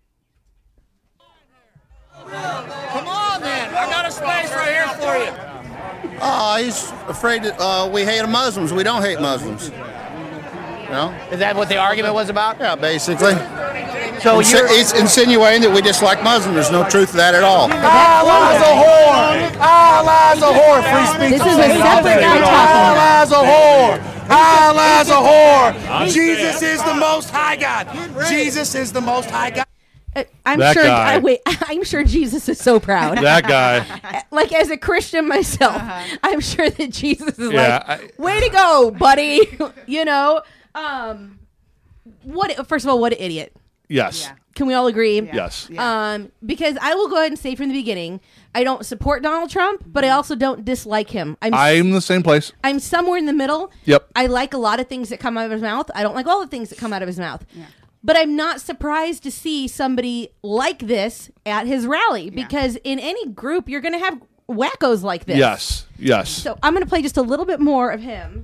Come on, then. I got a space right here for you. Oh, he's afraid that uh, we hate Muslims. We don't hate Muslims. No? Is that what the argument was about? Yeah, basically. So Insi- you're... It's insinuating that we dislike Muslims. There's no truth to that at all. Allah's a whore. Allah's a whore. Free speech. This is a separate guy Allah's talking. a whore. Allah's a whore. Jesus is the most high God. Jesus is the most high God. Uh, I'm That sure. guy. I, wait, I'm sure Jesus is so proud. That guy. Like as a Christian myself, I'm sure that Jesus is Yeah, like, "Way to go, buddy!" You know. Um, what? First of all, what an idiot. Yes. Can we all agree? Yes. Um, because I will go ahead and say from the beginning, I don't support Donald Trump, but I also don't dislike him. I'm I'm in the same place. I'm somewhere in the middle. Yep. I like a lot of things that come out of his mouth. I don't like all the things that come out of his mouth. But I'm not surprised to see somebody like this at his rally because in any group, you're going to have wackos like this. Yes. Yes. So I'm going to play just a little bit more of him.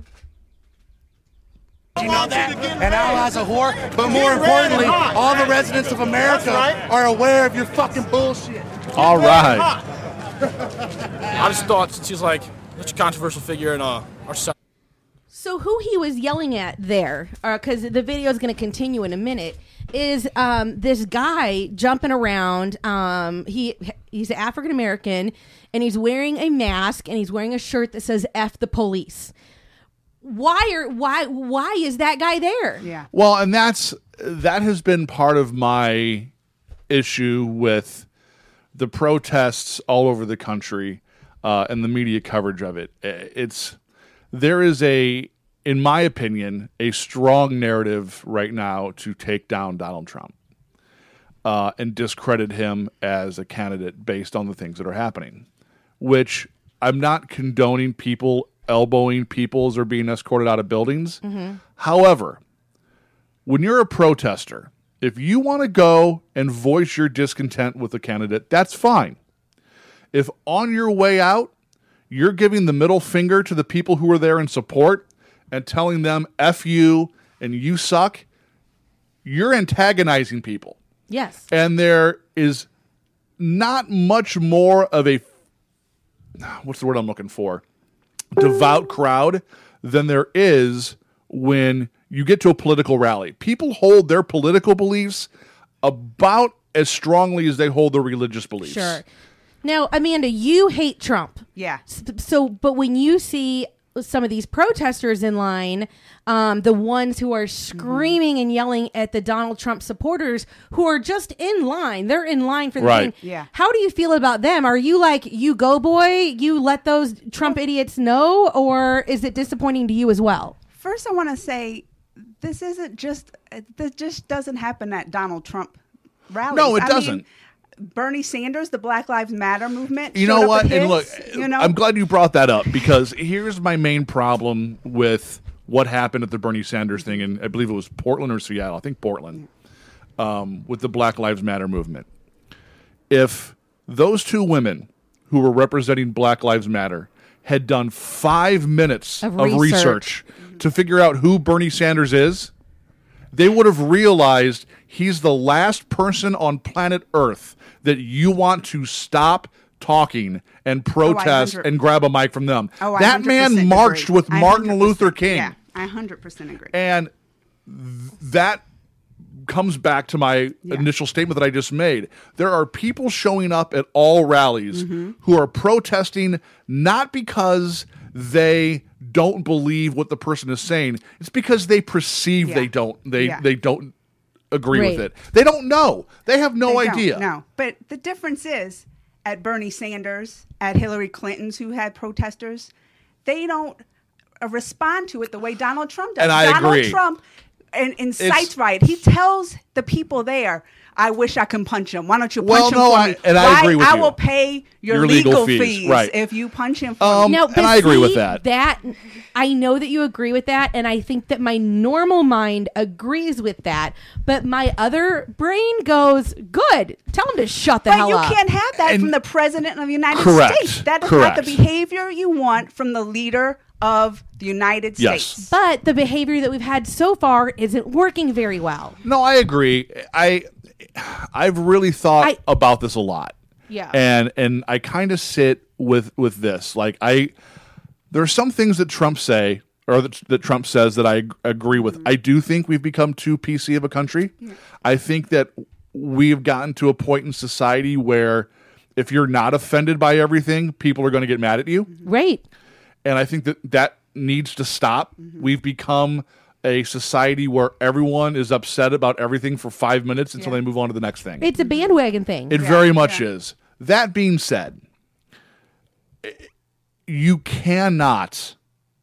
You know that? And Allah's a whore. But more importantly, all the residents of America are aware of your fucking bullshit. All right. I just thought since he's like such a controversial figure in uh, our society. So who he was yelling at there, because the video is going to continue in a minute, is um, this guy jumping around. Um, he he's African American, and he's wearing a mask, and he's wearing a shirt that says "F the police." Why are why why is that guy there? Yeah. Well, and that's that has been part of my issue with the protests all over the country uh, and the media coverage of it. It's there is a, in my opinion, a strong narrative right now to take down Donald Trump uh, and discredit him as a candidate based on the things that are happening, which I'm not condoning people elbowing peoples or being escorted out of buildings. Mm-hmm. However, when you're a protester, if you want to go and voice your discontent with a candidate, that's fine. If on your way out, you're giving the middle finger to the people who are there in support and telling them F you and you suck, you're antagonizing people. Yes. And there is not much more of a, what's the word I'm looking for? devout crowd than there is when you get to a political rally. People hold their political beliefs about as strongly as they hold their religious beliefs. Sure. Now, Amanda, you hate Trump. Yeah. So, but when you see some of these protesters in line, um, the ones who are screaming and yelling at the Donald Trump supporters who are just in line, they're in line for the Right. thing. Yeah. How do you feel about them? Are you like, you go boy, you let those Trump idiots know, or is it disappointing to you as well? First, I want to say this isn't just, this just doesn't happen at Donald Trump rallies. No, it I doesn't. mean, Bernie Sanders, the Black Lives Matter movement. You showed know up what? at And his, look, you know? I'm glad you brought that up, because here's my main problem with what happened at the Bernie Sanders thing, and I believe it was Portland or Seattle. I think Portland, um, with the Black Lives Matter movement. If those two women who were representing Black Lives Matter had done five minutes Of of, research. research to figure out who Bernie Sanders is, they would have realized he's the last person on planet Earth that you want to stop talking and protest one hundred and grab a mic from them. Oh, I that one hundred percent man marched agree. with I Martin one hundred percent Luther King. Yeah, I one hundred percent agree. And th- that comes back to my initial statement that I just made. There are people showing up at all rallies Mm-hmm. who are protesting not because they don't believe what the person is saying. It's because they perceive Yeah. they don't they Yeah. they don't agree Right. with it. They don't know. They have no They don't, idea. No, but the difference is at Bernie Sanders, at Hillary Clinton's, who had protesters, they don't uh, respond to it the way Donald Trump does. And I Donald agree. Trump in, incites It's- riot. He tells the people there, I wish I can punch him. Why don't you punch Well, him no, for I- me? and I Why? agree with I you. will pay your, Your legal, legal fees, fees, right. if you punch him for Um, me. No, and but I agree with see, that. That I know that you agree with that, and I think that my normal mind agrees with that. But my other brain goes, "Good, tell him to shut the But hell you up." can't have that And- from the president of the United Correct. States. That is Correct. not the behavior you want from the leader of the United Yes. States. But the behavior that we've had so far isn't working very well. No, I agree. I I've really thought I- about this a lot. Yeah. And and I kind of sit with with this. Like I there are some things that Trump say or that, that Trump says that I ag- agree with. I do think we've become too P C of a country. I think that we've gotten to a point in society where if you're not offended by everything, people are going to get mad at you. Right. And I think that that needs to stop. We've become a society where everyone is upset about everything for five minutes until Yeah. they move on to the next thing. It's a bandwagon thing. It very much is. That being said, you cannot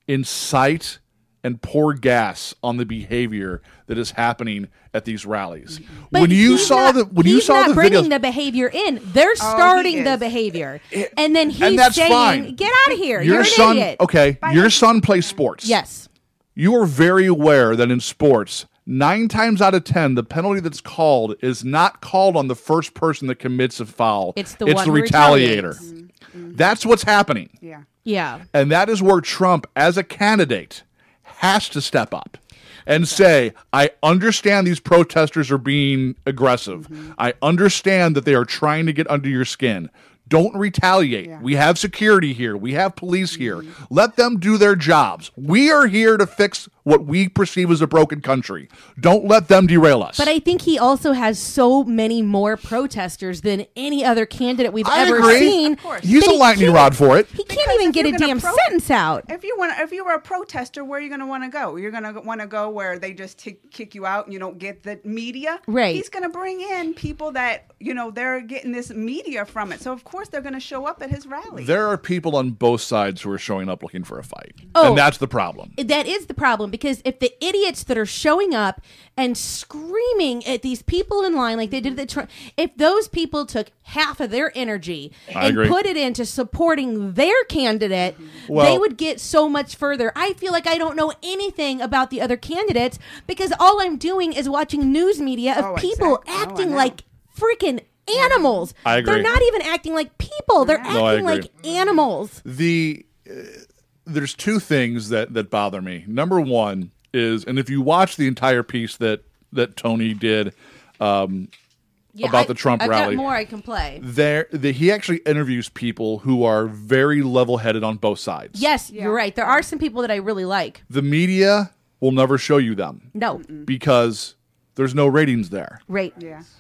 incite and pour gas on the behavior that is happening at these rallies. But when you he's saw not- the when he's you saw not the bringing videos, the behavior in. They're he starting the is. behavior, and then he's and that's saying, fine. "Get out of here! your You're an son, idiot." okay, your son plays sports. Yes. You are very aware that in sports, nine times out of ten, the penalty that's called is not called on the first person that commits a foul. It's the it's one the who retaliator. retaliates. That's what's happening. Yeah. Yeah. And that is where Trump, as a candidate, has to step up and say, I understand these protesters are being aggressive. I understand that they are trying to get under your skin. Don't retaliate. We have security here. We have police here. Let them do their jobs. We are here to fix what we perceive as a broken country. Don't let them derail us. But I think he also has so many more protesters than any other candidate we've I ever agree. seen. Of course. He's that a he lightning can't- rod for it. He can't Because even if get a you're gonna damn pro- sentence out. If you want, if you were a protester, where are you going to want to go? You're going to want to go where they just t- kick you out and you don't get the media. Right. He's going to bring in people that you know they're getting this media from it. So of course they're going to show up at his rally. There are people on both sides who are showing up looking for a fight. Oh. And that's the problem. That is the problem, because if the idiots that are showing up and screaming at these people in line like they did the Trump, if those people took half of their energy I and agree. put it into supporting their candidate, Well- they would get so much further. I feel like I don't know anything about the other candidates because all I'm doing is watching news media of Oh, people exactly. Oh, I acting know. like freaking animals. I agree. They're not even acting like people. They're No, I acting agree. like animals. The uh, there's two things that that bother me. Number one is, and if you watch the entire piece that that Tony did um, Yeah, about I- the Trump I've rally, got more I can play. there the, he actually interviews people who are very level-headed on both sides. Yes, you're right. There are some people that I really like. The media will never show you them No. because there's no ratings there. Right. Yeah.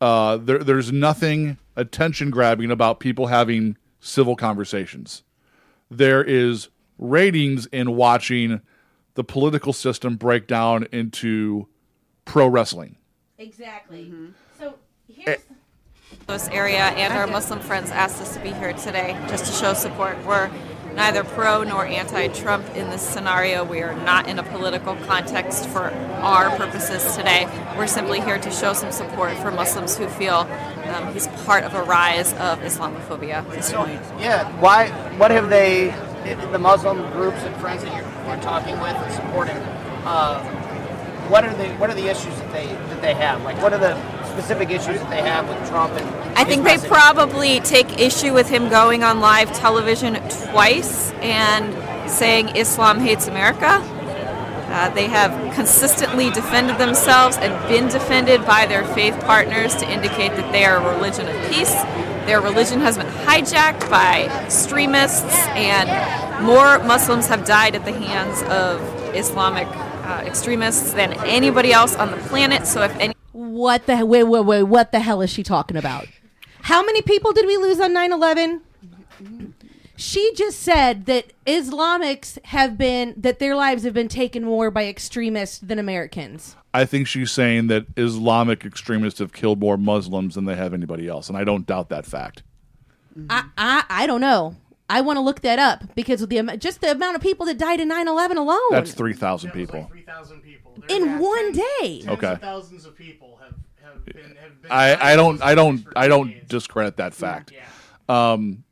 Uh, there, there's nothing attention grabbing about people having civil conversations. There is ratings in watching the political system break down into pro wrestling. Exactly. Mm-hmm. So here's This area and our Muslim friends asked us to be here today just to show support. We're neither pro nor anti-Trump in this scenario. We are not in a political context for our purposes today. We're simply here to show some support for Muslims who feel um, he's part of a rise of Islamophobia at this point. Yeah, why? What have they, the Muslim groups and friends that you're, you're talking with and supporting? Uh, what are the what are the issues that they that they have? Like, what are the specific issues that they have with Trump? And I think they probably take issue with him going on live television twice and saying Islam hates America. Uh, they have consistently defended themselves and been defended by their faith partners to indicate that they are a religion of peace. Their religion has been hijacked by extremists, and more Muslims have died at the hands of Islamic uh, extremists than anybody else on the planet. So if any What the wait wait wait what the hell is she talking about? How many people did we lose on nine eleven? She just said that Islamics have been that their lives have been taken more by extremists than Americans. I think she's saying that Islamic extremists have killed more Muslims than they have anybody else, and I don't doubt that fact. I, I I don't know. I want to look that up because of the am- just the amount of people that died in nine eleven alone. That's three thousand people. three thousand people. in one day. Tens Okay. of thousands of people have, have been have been I, I don't I don't I don't discredit that fact. Um,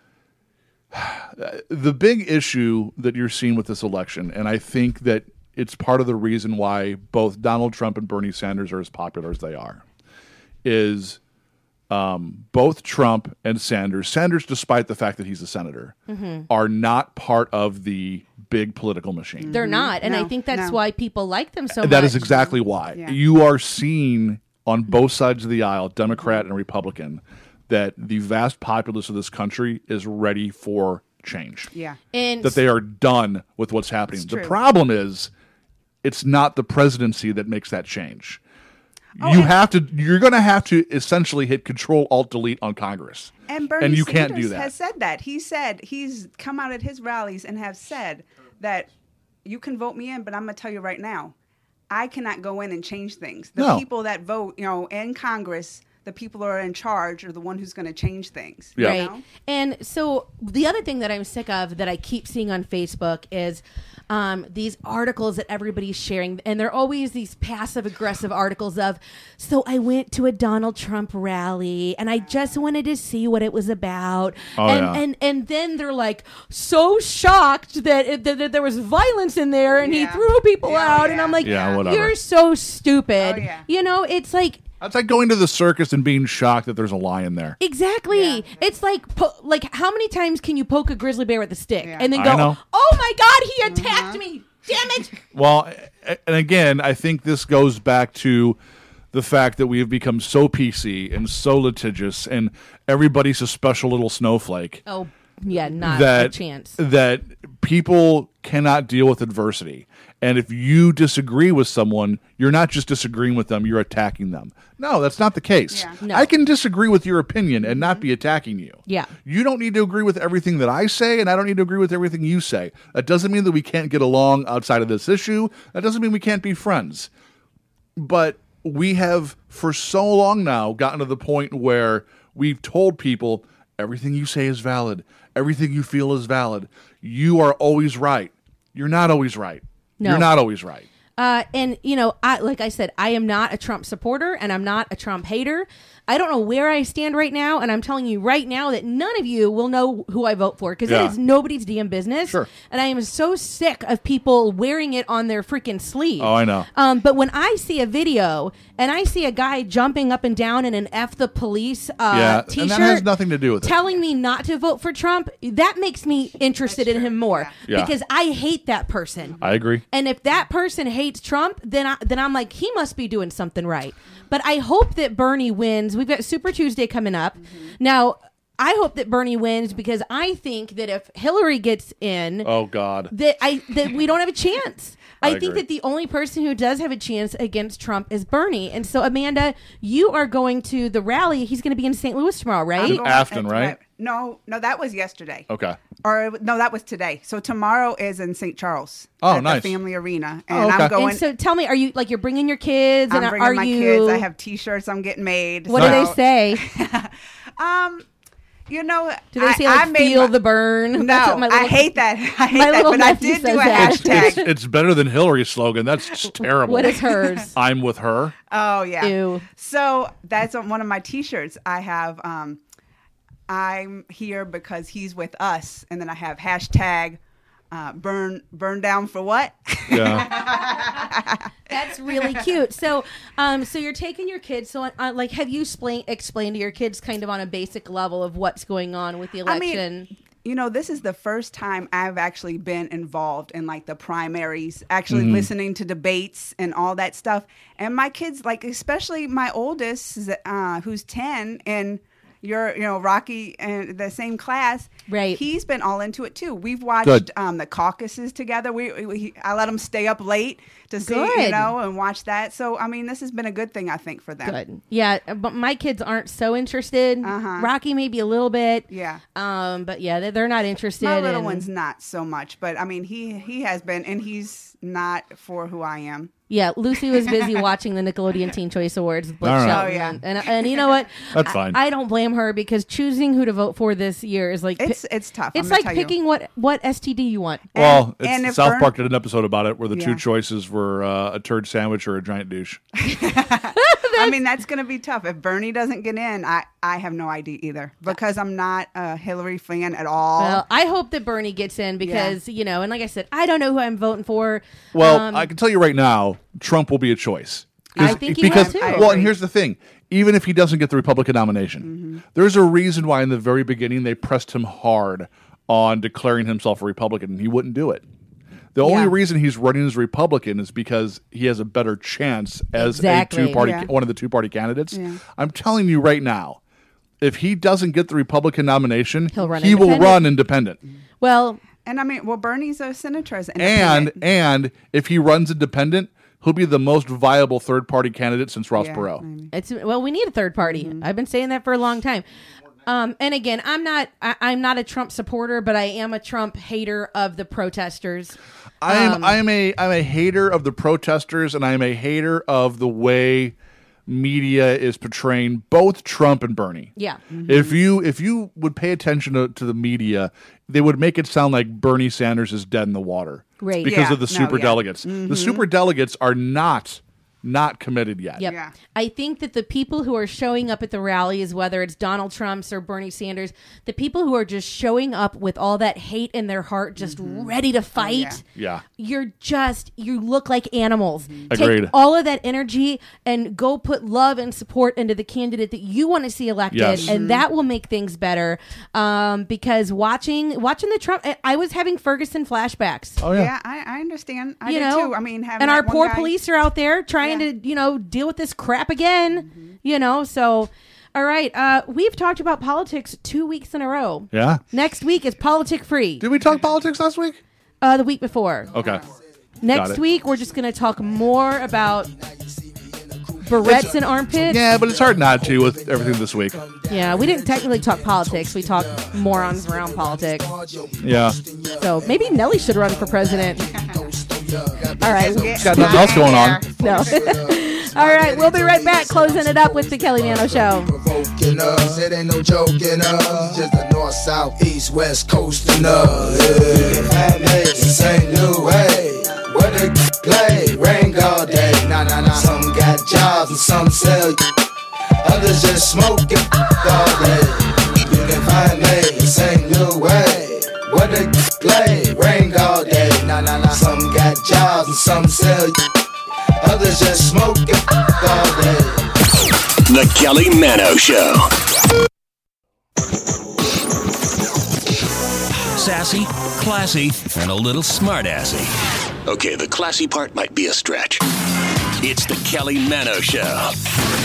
the big issue that you're seeing with this election, and I think that it's part of the reason why both Donald Trump and Bernie Sanders are as popular as they are, is um, both Trump and Sanders, Sanders, despite the fact that he's a senator, Mhm. are not part of the big political machine. They're not, and I No, think that's no. why people like them so much. That is exactly why. Yeah. You are seeing on both sides of the aisle, Democrat and Republican, that the vast populace of this country is ready for change. Yeah. And that they are done with what's happening. It's The true. problem is it's not the presidency that makes that change. Oh, you and- have to you're going to have to essentially hit control alt delete on Congress. And Bernie and you Sanders can't do that. has said that. He said he's come out at his rallies and have said that you can vote me in, but I'm going to tell you right now, I cannot go in and change things. The No. people that vote, you know, in Congress, the people who are in charge are the one who's going to change things. Yeah. you Right. know? And so the other thing that I'm sick of that I keep seeing on Facebook is um, these articles that everybody's sharing. And they're always these passive aggressive articles of, so I went to a Donald Trump rally and I just wanted to see what it was about. Oh, and, yeah. and, and then they're like so shocked that, it, that, that there was violence in there and he Yeah. threw people Yeah, out. yeah. And I'm like, Yeah, whatever. you're so stupid. Oh, yeah. You know, it's like, It's like going to the circus and being shocked that there's a lion there. exactly. It's like, po- like how many times can you poke a grizzly bear with a stick Yeah. and then I go, know. "Oh my God, he attacked me! Damn it!" Well, a- and again, I think this goes back to the fact that we have become so P C and so litigious, and everybody's a special little snowflake. Oh, yeah, not that a chance. that people cannot deal with adversity. And if you disagree with someone, you're not just disagreeing with them, you're attacking them. No, that's not the case. Yeah. No. I can disagree with your opinion and not be attacking you. Yeah. You don't need to agree with everything that I say, and I don't need to agree with everything you say. That doesn't mean that we can't get along outside of this issue. That doesn't mean we can't be friends. But we have, for so long now, gotten to the point where we've told people everything you say is valid, everything you feel is valid. You are always right. You're not always right. No. You're not always right. Uh, and you know, I like I said, I am not a Trump supporter and I'm not a Trump hater. I don't know where I stand right now, and I'm telling you right now that none of you will know who I vote for because Yeah. it is nobody's damn business. Sure. And I am so sick of people wearing it on their freaking sleeve. Oh, I know. Um, but when I see a video and I see a guy jumping up and down in an F the police uh, Yeah, and t-shirt, that has nothing to do with it. telling me not to vote for Trump, that makes me interested in him more Yeah. because I hate that person. I agree. And if that person hates Trump, then I, then I'm like, he must be doing something right. But I hope that Bernie wins. We've got Super Tuesday coming up. Now, I hope that Bernie wins because I think that if Hillary gets in, oh God, that I that we don't have a chance. I, I think agree. that the only person who does have a chance against Trump is Bernie. And so, Amanda, you are going to the rally. He's going to be in Saint Louis tomorrow, right? I'm going- Afton, it's right? No, no, that was yesterday. Okay. Or no, that was today. So tomorrow is in Saint Charles. Oh, at nice. The Family Arena, Oh, and okay. I'm going. And so, tell me, are you like you're bringing your kids? I'm and bringing are my you? kids. I have T-shirts I'm getting made. What so- do they say? um, you know, Do they I, say like I made feel my- the burn? No, That's what my little, I hate that. I hate my that. little But I nephew did says do a that. hashtag. It's, it's better than Hillary's slogan. That's just terrible. What is hers? I'm with her. Oh yeah. Ew. So that's on one of my T-shirts. I have um, I'm here because he's with us, and then I have hashtag uh, burn burn down for what? Yeah. That's really cute. So, um, so you're taking your kids. So, uh, like, have you explain explained to your kids kind of on a basic level of what's going on with the I election? mean, you know, this is the first time I've actually been involved in like the primaries, actually Mm-hmm. Mhm. listening to debates and all that stuff. And my kids, like especially my oldest, uh, who's ten, and you're, you know, Rocky and the same class. Right. He's been all into it too. We've watched Good. um, the caucuses together. We, we I let him stay up late to see, you Good. know, and watch that. So I mean, this has been a good thing, I think, for them. Good. Yeah, but my kids aren't so interested. Uh-huh. Rocky maybe a little bit. Yeah. Um, but yeah, they're, they're not interested. My little in, one's not so much, but I mean, he he has been, and he's not for who I am. Yeah, Lucy was busy watching the Nickelodeon Teen Choice Awards with Blake All right. Shelton. Oh, yeah. And, and you know what? That's I- fine. I, don't blame her because choosing who to vote for this year is like It's it's tough. it's I'm like gonna tell you. picking what what S T D you want. Well, it's, and if South Bern- Park did an episode about it where the Yeah. two choices were uh, a turd sandwich or a giant douche. I mean, that's going to be tough. If Bernie doesn't get in, I, I have no idea either because I'm not a Hillary fan at all. Well, I hope that Bernie gets in because, you know, and like I said, I don't know who I'm voting for. Well, Um, I can tell you right now, Trump will be a choice. I 'Cause- think he because, will, too. well, and here's the thing. Even if he doesn't get the Republican nomination, Mm-hmm. there's a reason why in the very beginning they pressed him hard on declaring himself a Republican, and he wouldn't do it. The only Yeah. reason he's running as Republican is because he has a better chance as Exactly. a two-party, Yeah. one of the two-party candidates. Yeah. I'm telling you right now, if he doesn't get the Republican nomination, He'll run he will independent. run independent. well, And I mean, well, Bernie's a senator as an And independent. and if he runs independent, he'll be the most viable third-party candidate since Ross Yeah, Perot. maybe. it's well, we need a third party. Mm-hmm. I've been saying that for a long time. Um, and again, I'm not I, I'm not a Trump supporter, but I am a Trump hater of the protesters. I'm Um, I'm a I'm a hater of the protesters, and I'm a hater of the way media is portraying both Trump and Bernie. Yeah. If you if you would pay attention to, to the media, they would make it sound like Bernie Sanders is dead in the water, Right. Because Yeah. of the No, super yeah. delegates. The super delegates are not not committed yet. Yep. Yeah. I think that the people who are showing up at the rallies, whether it's Donald Trump's or Bernie Sanders, the people who are just showing up with all that hate in their heart, just ready to fight, Yeah. you're just, you look like animals. Agreed. Take all of that energy and go put love and support into the candidate that you want to see elected, Yes. and that will make things better. Um, because watching watching the Trump, I- I was having Ferguson flashbacks. Oh yeah, yeah. I, I understand. I you do know, too. I mean, having and our that one poor guy- police are out there trying Yeah. to, you know, deal with this crap again. You know, so all right, uh, we've talked about politics two weeks in a row. Yeah. Next week is politic free. Did we talk politics last week? Uh, the week before. Okay. Next it. week we're just going to talk more about barrettes and armpits. Yeah, but it's hard not to with everything this week. Yeah, we didn't technically talk politics. We talked morons around politics. Yeah. So maybe Nelly should run for president. All right. Got nothing else going on. No. All right, we'll be right back closing it up with the Kelly Mano Show. Provoking us, it ain't no joking us. Just the north, south, east, west coast and us. Yeah. In Saint Louis, where they play, rain all day. Nah, nah, nah. Some got jobs and some sell. Others just smoking all day. You can find me in Saint Louis, where they play, rain all day. Nah, nah, nah. Some got jobs and some sell. Others just smoking all day. The Kelly Mano Show. Sassy, classy, and a little smartassy. Okay, the classy part might be a stretch. It's the Kelly Mano Show.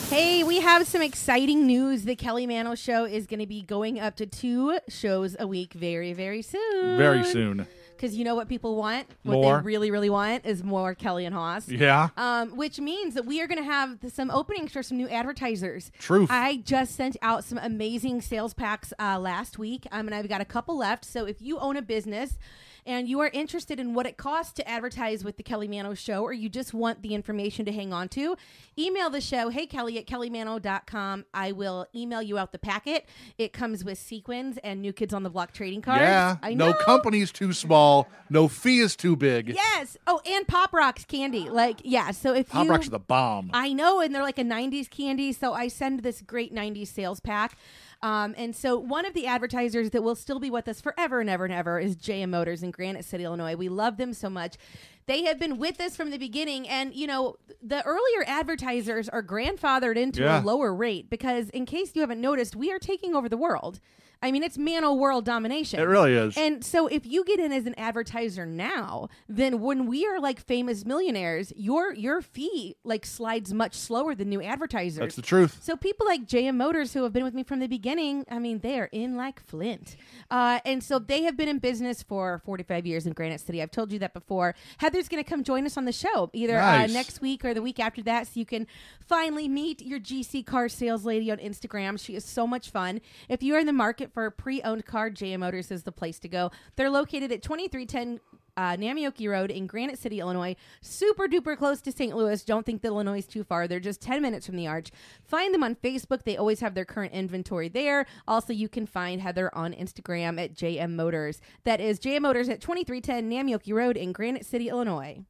Hey, we have some exciting news. The Kelly Mano Show is going to be going up to two shows a week very, very soon. Very soon. Because you know what people want? What More. they really, really want is more Kelly and Haas. Yeah. Um, which means that we are going to have some openings for some new advertisers. Truth. I just sent out some amazing sales packs uh, last week, um, and I've got a couple left. So if you own a business and you are interested in what it costs to advertise with the Kelly Mano Show, or you just want the information to hang on to, email the show, hey Kelly at kelly mano dot com. I will email you out the packet. It comes with sequins and New Kids on the Block trading cards. Yeah. I know. No company's too small. No fee is too big. Yes. Oh, and Pop Rocks candy. Like, yeah. So if Pop you, Rocks are the bomb. I know, and they're like a nineties candy. So I send this great nineties sales pack. Um, and so one of the advertisers that will still be with us forever and ever and ever is J M Motors in Granite City, Illinois. We love them so much. They have been with us from the beginning. And, you know, the earlier advertisers are grandfathered into Yeah. a lower rate because, in case you haven't noticed, we are taking over the world. I mean, it's Mano world domination. It really is. And so if you get in as an advertiser now, then when we are like famous millionaires, your your fee like slides much slower than new advertisers. That's the truth. So people like J M Motors, who have been with me from the beginning, I mean, they are in like Flint. Uh, and so they have been in business for forty-five years in Granite City. I've told you that before. Heather's going to come join us on the show either Nice. uh, next week or the week after that, so you can finally meet your G C car sales lady on Instagram. She is so much fun. If you are in the market for a pre-owned car, J M Motors is the place to go. They're located at twenty-three ten uh, Namioki Road in Granite City, Illinois. Super duper close to Saint Louis. Don't think that Illinois is too far. They're just ten minutes from the Arch. Find them on Facebook. They always have their current inventory there. Also, you can find Heather on Instagram at J M Motors. That is J M Motors at twenty-three ten Namioki Road in Granite City, Illinois.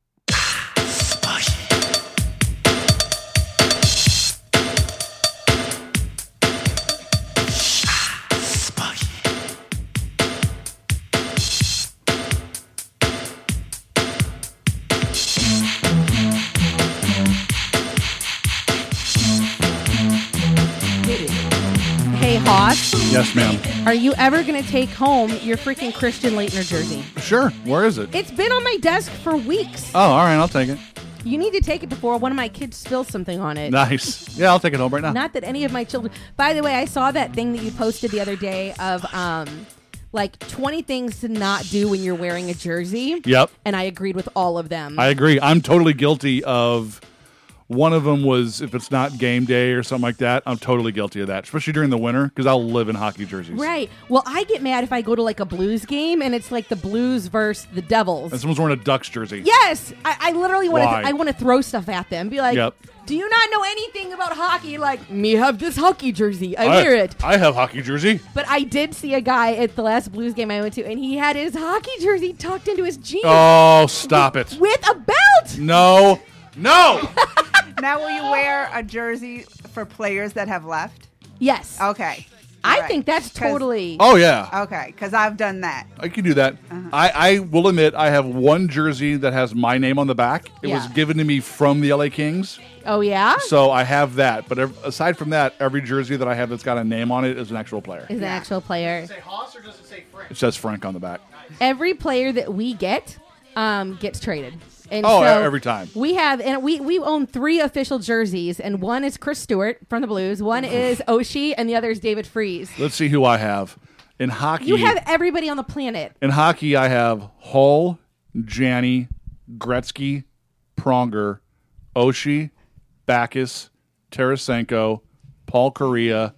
Hey, Hoss. Yes, ma'am. Are you ever going to take home your freaking Christian Leitner jersey? Sure. Where is it? It's been on my desk for weeks. Oh, all right. I'll take it. You need to take it before one of my kids spills something on it. Nice. Yeah, I'll take it home right now. Not that any of my children. By the way, I saw that thing that you posted the other day of um, like twenty things to not do when you're wearing a jersey. Yep. And I agreed with all of them. I agree. I'm totally guilty of. One of them was if it's not game day or something like that, I'm totally guilty of that, especially during the winter because I'll live in hockey jerseys. Right. Well, I get mad if I go to like a Blues game and it's like the Blues versus the Devils. And someone's wearing a Ducks jersey. Yes, I, I literally want to. Why? I want to throw stuff at them. Be like, Yep. "Do you not know anything about hockey? Like me have this hockey jersey. I wear it." I have hockey jersey. But I did see a guy at the last Blues game I went to, and he had his hockey jersey tucked into his jeans. Oh, stop it! With a belt. No, no. Now, will you wear a jersey for players that have left? Yes. Okay. I All right. think that's 'Cause- totally. Oh yeah. Okay, because I've done that. I can do that. I, I will admit I have one jersey that has my name on the back. It was Yeah. given to me from the L A Kings. Oh yeah. So I have that. But ev- aside from that, every jersey that I have that's got a name on it is an actual player. Is an actual player. Say Haas or does it say Frank? It says Frank on the back. Every player that we get um, gets traded. And Oh, so every time. We have, and we, we own three official jerseys, and one is Chris Stewart from the Blues, one is Oshie, and the other is David Freese. Let's see who I have. In hockey, You have everybody on the planet. in hockey, I have Hull, Janney, Gretzky, Pronger, Oshie, Backus, Tarasenko, Paul Correa,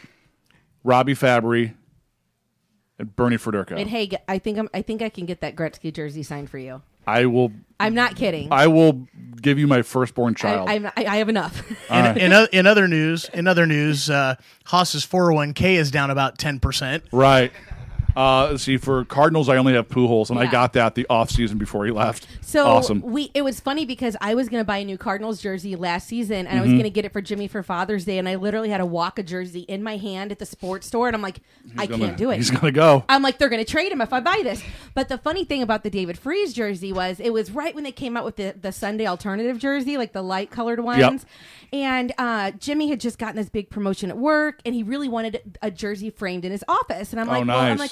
Robbie Fabry, and Bernie Federko. And hey, I think I'm, I think I can get that Gretzky jersey signed for you. I will. I'm not kidding. I will give you my firstborn child. I, I'm, I, I have enough. In, in, o- in other news, in other news, uh, Haas's four oh one k is down about ten percent. Right. Uh, let's see, for Cardinals, I only have Pujols, and I Yeah. got that the off season before he left. So awesome. we it was funny because I was going to buy a new Cardinals jersey last season, and I was Mhm. going to get it for Jimmy for Father's Day, and I literally had a Waka jersey in my hand at the sports store, and I'm like, I gonna- can't do it. he's gonna go. I'm like, they're going to trade him if I buy this. But the funny thing about the David Freese jersey was it was right when they came out with the, the Sunday alternative jersey, like the light colored ones. Yep. And uh, Jimmy had just gotten this big promotion at work, and he really wanted a jersey framed in his office. And I'm Oh, like, well, I'm nice. like, well,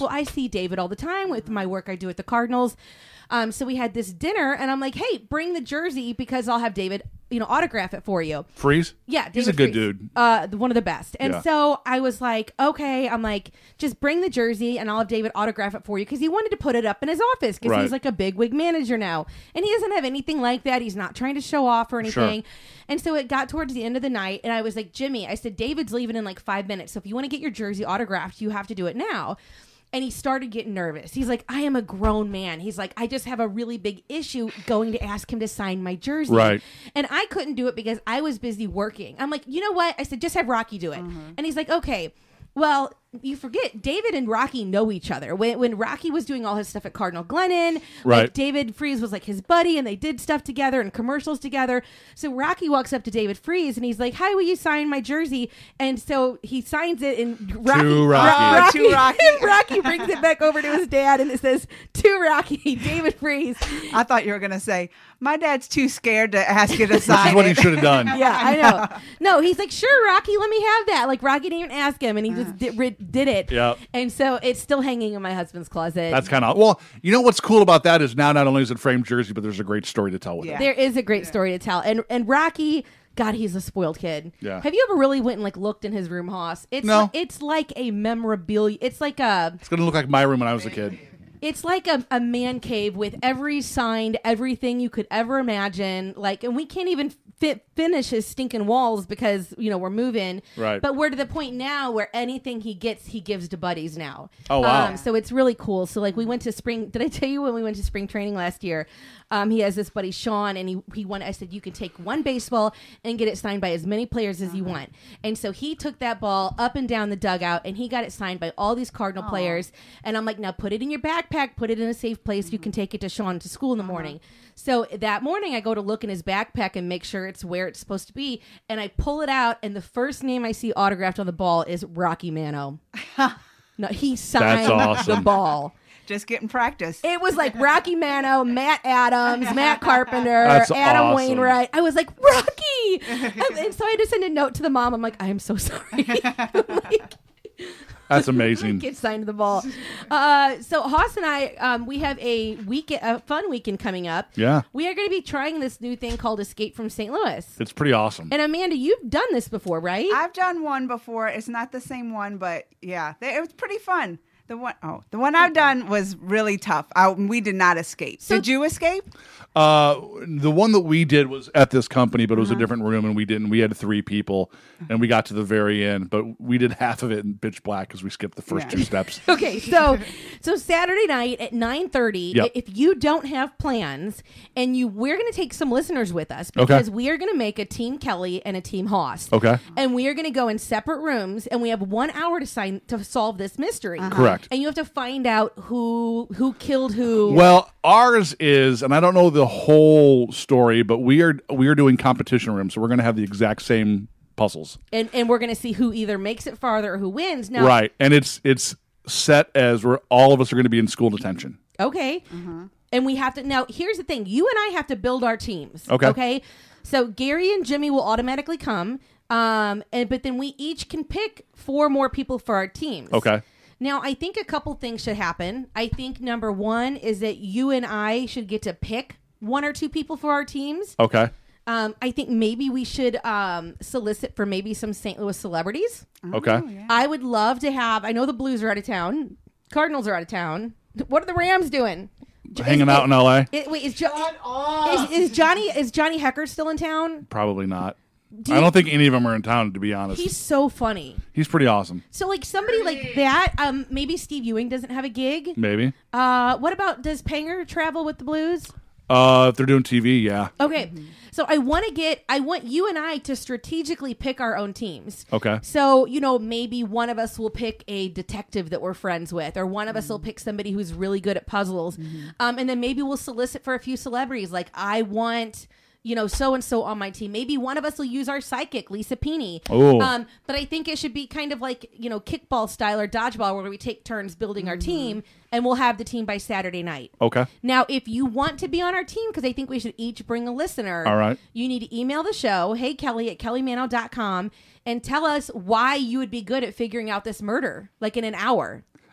I see David all the time with my work I do at the Cardinals. Um, so we had this dinner, and I'm like, hey, bring the jersey because I'll have David, you know, autograph it for you. Freeze? Yeah, David he's a good Freese. dude. Uh, the- one of the best. And Yeah. so I was like, okay, I'm like, just bring the jersey, and I'll have David autograph it for you because he wanted to put it up in his office because Right. he's like a big wig manager now, and he doesn't have anything like that. He's not trying to show off or Sure. anything. And so it got towards the end of the night, and I was like, Jimmy, I said, David's leaving in like five minutes, so if you want to get your jersey autographed, you have to do it now. And he started getting nervous. He's like, I am a grown man. He's like, I just have a really big issue going to ask him to sign my jersey. Right. And I couldn't do it because I was busy working. I'm like, you know what? I said, just have Rocky do it. And he's like, okay. Well, you forget, David and Rocky know each other. When, when Rocky was doing all his stuff at Cardinal Glennon, Right. like David Freese was like his buddy, and they did stuff together and commercials together. So Rocky walks up to David Freese, and he's like, hi, will you sign my jersey? And so he signs it, and Rocky, To Rocky. Rocky, To Rocky. Rocky brings it back over to his dad, and it says, to Rocky, David Freese. I thought you were going to say, my dad's too scared to ask you to sign This is what he it." should have done. Yeah, I know. No, he's like, sure, Rocky, let me have that. Like, Rocky didn't even ask him, and he just did, ri- did it. Yep. And so it's still hanging in my husband's closet. That's kind of well. You know what's cool about that is now not only is it framed jersey, but there's a great story to tell with it. There is a great story to tell. And and Rocky, God, he's a spoiled kid. Yeah. Have you ever really went and like looked in his room, Hoss? It's No. like, it's like a memorabilia. It's like a It's gonna look like my room when I was a kid. It's like a, a man cave with every signed everything you could ever imagine. Like, and we can't even fit, finish his stinking walls because, you know, we're moving. Right. But we're to the point now where anything he gets, he gives to buddies now. Oh, wow. Um, so it's really cool. So, like, we went to spring. Did I tell you when we went to spring training last year? Um, he has this buddy, Sean, and he, he won. I said, you can take one baseball and get it signed by as many players as you want. And so he took that ball up and down the dugout, and he got it signed by all these Cardinal players. And I'm like, now put it in your backpack, put it in a safe place. You can take it to Sean to school in the morning. So that morning, I go to look in his backpack and make sure it's where it's supposed to be. And I pull it out, and the first name I see autographed on the ball is Rocky Mano. No, he signed That's awesome. the ball. Just getting practice. It was like Rocky Mano, Matt Adams, Matt Carpenter, That's Adam awesome. Wainwright. I was like, Rocky! and, and so I had to send a note to the mom. I'm like, I am so sorry. I'm like, That's amazing. Get signed the ball. Uh, so Hoss and I, um, we have a weekend, a fun weekend coming up. Yeah. We are going to be trying this new thing called Escape from Saint Louis. It's pretty awesome. And Amanda, you've done this before, right? I've done one before. It's not the same one, but yeah, they, it was pretty fun. The one, oh, the one I've done was really tough. I, we did not escape. Did you escape? Uh, the one that we did was at this company, but it was a different room, and we didn't. We had three people, and we got to the very end, but we did half of it in pitch black because we skipped the first Yeah. two steps. Okay, so so Saturday night at nine thirty, Yep. if you don't have plans, and you, we're going to take some listeners with us Okay. because we are going to make a Team Kelly and a Team Hoss. Okay. And we are going to go in separate rooms, and we have one hour to sign to solve this mystery. Correct. And you have to find out who who killed who. Well, ours is, and I don't know the whole story, but we are we are doing competition rooms, so we're going to have the exact same puzzles. and and we're going to see who either makes it farther or who wins. Now, Right, and it's it's set as we're all of us are going to be in school detention. Okay. And we have to now. Here's the thing: you and I have to build our teams. Okay. Okay. So Gary and Jimmy will automatically come, um, and but then we each can pick four more people for our teams. Okay. Now I think a couple things should happen. I think number one is that you and I should get to pick one or two people for our teams. Okay. Um, I think maybe we should um, solicit for maybe some Saint Louis celebrities. Okay. I would love to have. I know the Blues are out of town. Cardinals are out of town. What are the Rams doing? Hanging Is- out in L A? It, wait, is, jo- is, is Johnny is Johnny Hecker still in town? Probably not. Do I you- don't think any of them are in town, to be honest. He's so funny. He's pretty awesome. So like somebody like that. Um, maybe Steve Ewing doesn't have a gig. Maybe. Uh, what about does Panger travel with the Blues? Uh, if they're doing T V, yeah. Okay, so I want to get. I want you and I to strategically pick our own teams. Okay. So, you know, maybe one of us will pick a detective that we're friends with, or one of us will pick somebody who's really good at puzzles. Um, and then maybe we'll solicit for a few celebrities. Like, I want, you know, so-and-so on my team. Maybe one of us will use our psychic, Lisa Pini. Ooh. Um, but I think it should be kind of like, you know, kickball style or dodgeball where we take turns building our team, and we'll have the team by Saturday night. Okay. Now, if you want to be on our team, because I think we should each bring a listener. All right. You need to email the show, hey Kelly at kelly mano dot com, and tell us why you would be good at figuring out this murder, like in an hour.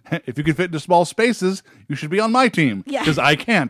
if you can fit into small spaces, you should be on my team Yeah. because I can't.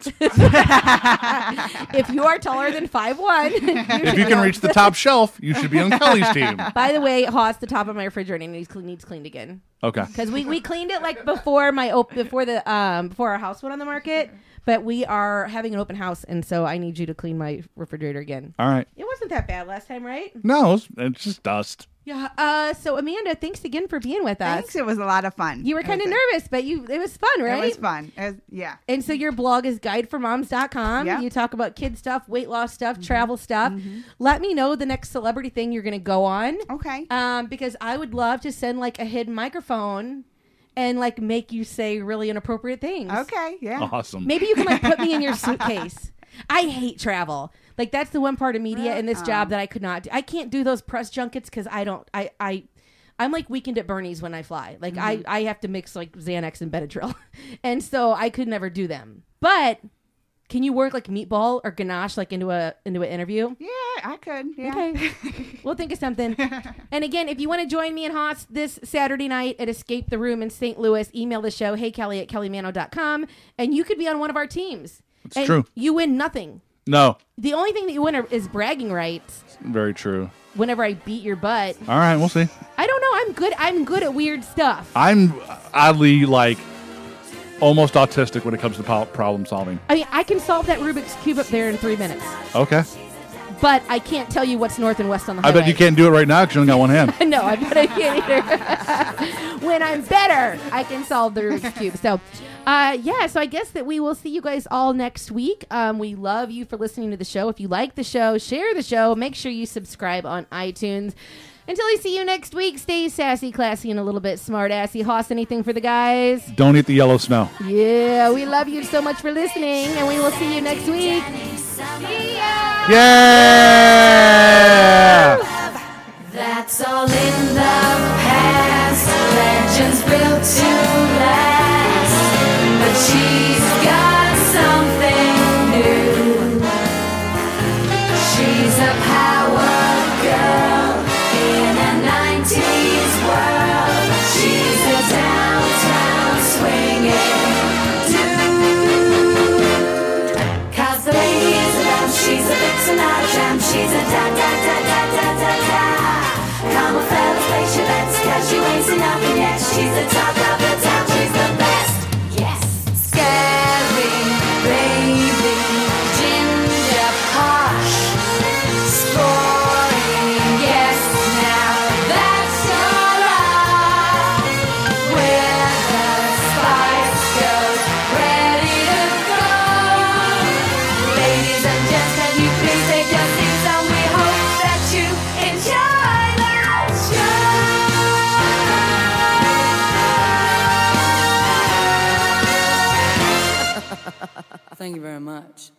If you are taller than five one, you If you can reach the top shelf, you should be on Kelly's team. By the way, Hoss, the top of my refrigerator needs, needs cleaned again. Okay. Because we, we cleaned it like before my op- before the um before our house went on the market, but we are having an open house, and so I need you to clean my refrigerator again. All right. It wasn't that bad last time, right? No, it's, it's just dust. Yeah. Uh. So Amanda, thanks again for being with us. Thanks. It was a lot of fun. You were kind of It was nervous, but you it was fun, right? It was fun. It was, yeah. And so your blog is guide for moms dot com. Yep. You talk about kid stuff, weight loss stuff, travel stuff. Let me know the next celebrity thing you're going to go on. Okay. Um, because I would love to send like a hidden microphone and like make you say really inappropriate things. Okay. Yeah. Awesome. Maybe you can like put me in your suitcase. I hate travel. Like that's the one part of media in this job that I could not do. I can't do those press junkets because I don't. I I. I'm like Weekend at Bernie's when I fly. Like I, I have to mix like Xanax and Benadryl. And so I could never do them. But can you work like meatball or ganache like into a into an interview? Yeah, I could. Yeah. Okay. We'll think of something. And again, if you want to join me and Haas this Saturday night at Escape the Room in Saint Louis, email the show, hey Kelly at kelly mano dot com, and you could be on one of our teams. It's and true. You win nothing. No. The only thing that you win are, is bragging rights Very true. whenever I beat your butt. All right, we'll see. I don't know. I'm good. I'm good at weird stuff. I'm oddly like almost autistic when it comes to po- problem solving. I mean, I can solve that Rubik's Cube up there in three minutes. Okay. But I can't tell you what's north and west on the I highway. bet you can't do it right now because you only got one hand. No, I bet I can't either. When I'm better, I can solve the Rubik's Cube. So, uh, yeah, so I guess that we will see you guys all next week. Um, we love you for listening to the show. If you like the show, share the show. Make sure you subscribe on iTunes. Until I see you next week, stay sassy, classy, and a little bit smart-assy. Hoss, anything for the guys? Don't eat the yellow snow. Yeah, we love you so much for listening, and we will see you next week. See ya! Yeah! That's all in the past. Legends built to last. But she's got something new. She's a power girl in a nineties world. She's a downtown swinging dude. Cause the lady is a lamb. She's a vixen, not a tramp. She's a da da da da da da da. Come on, fellas, place your bets, cause you ain't seen nothing yet. She's the talk of the town, she's the best. Yes. Scary, baby, ginger, posh, sporting, yes, now that's alright. Where the spice goes, ready to go. Ladies and gents, can you please take your seats, and we hope that you enjoy the show. Thank you very much.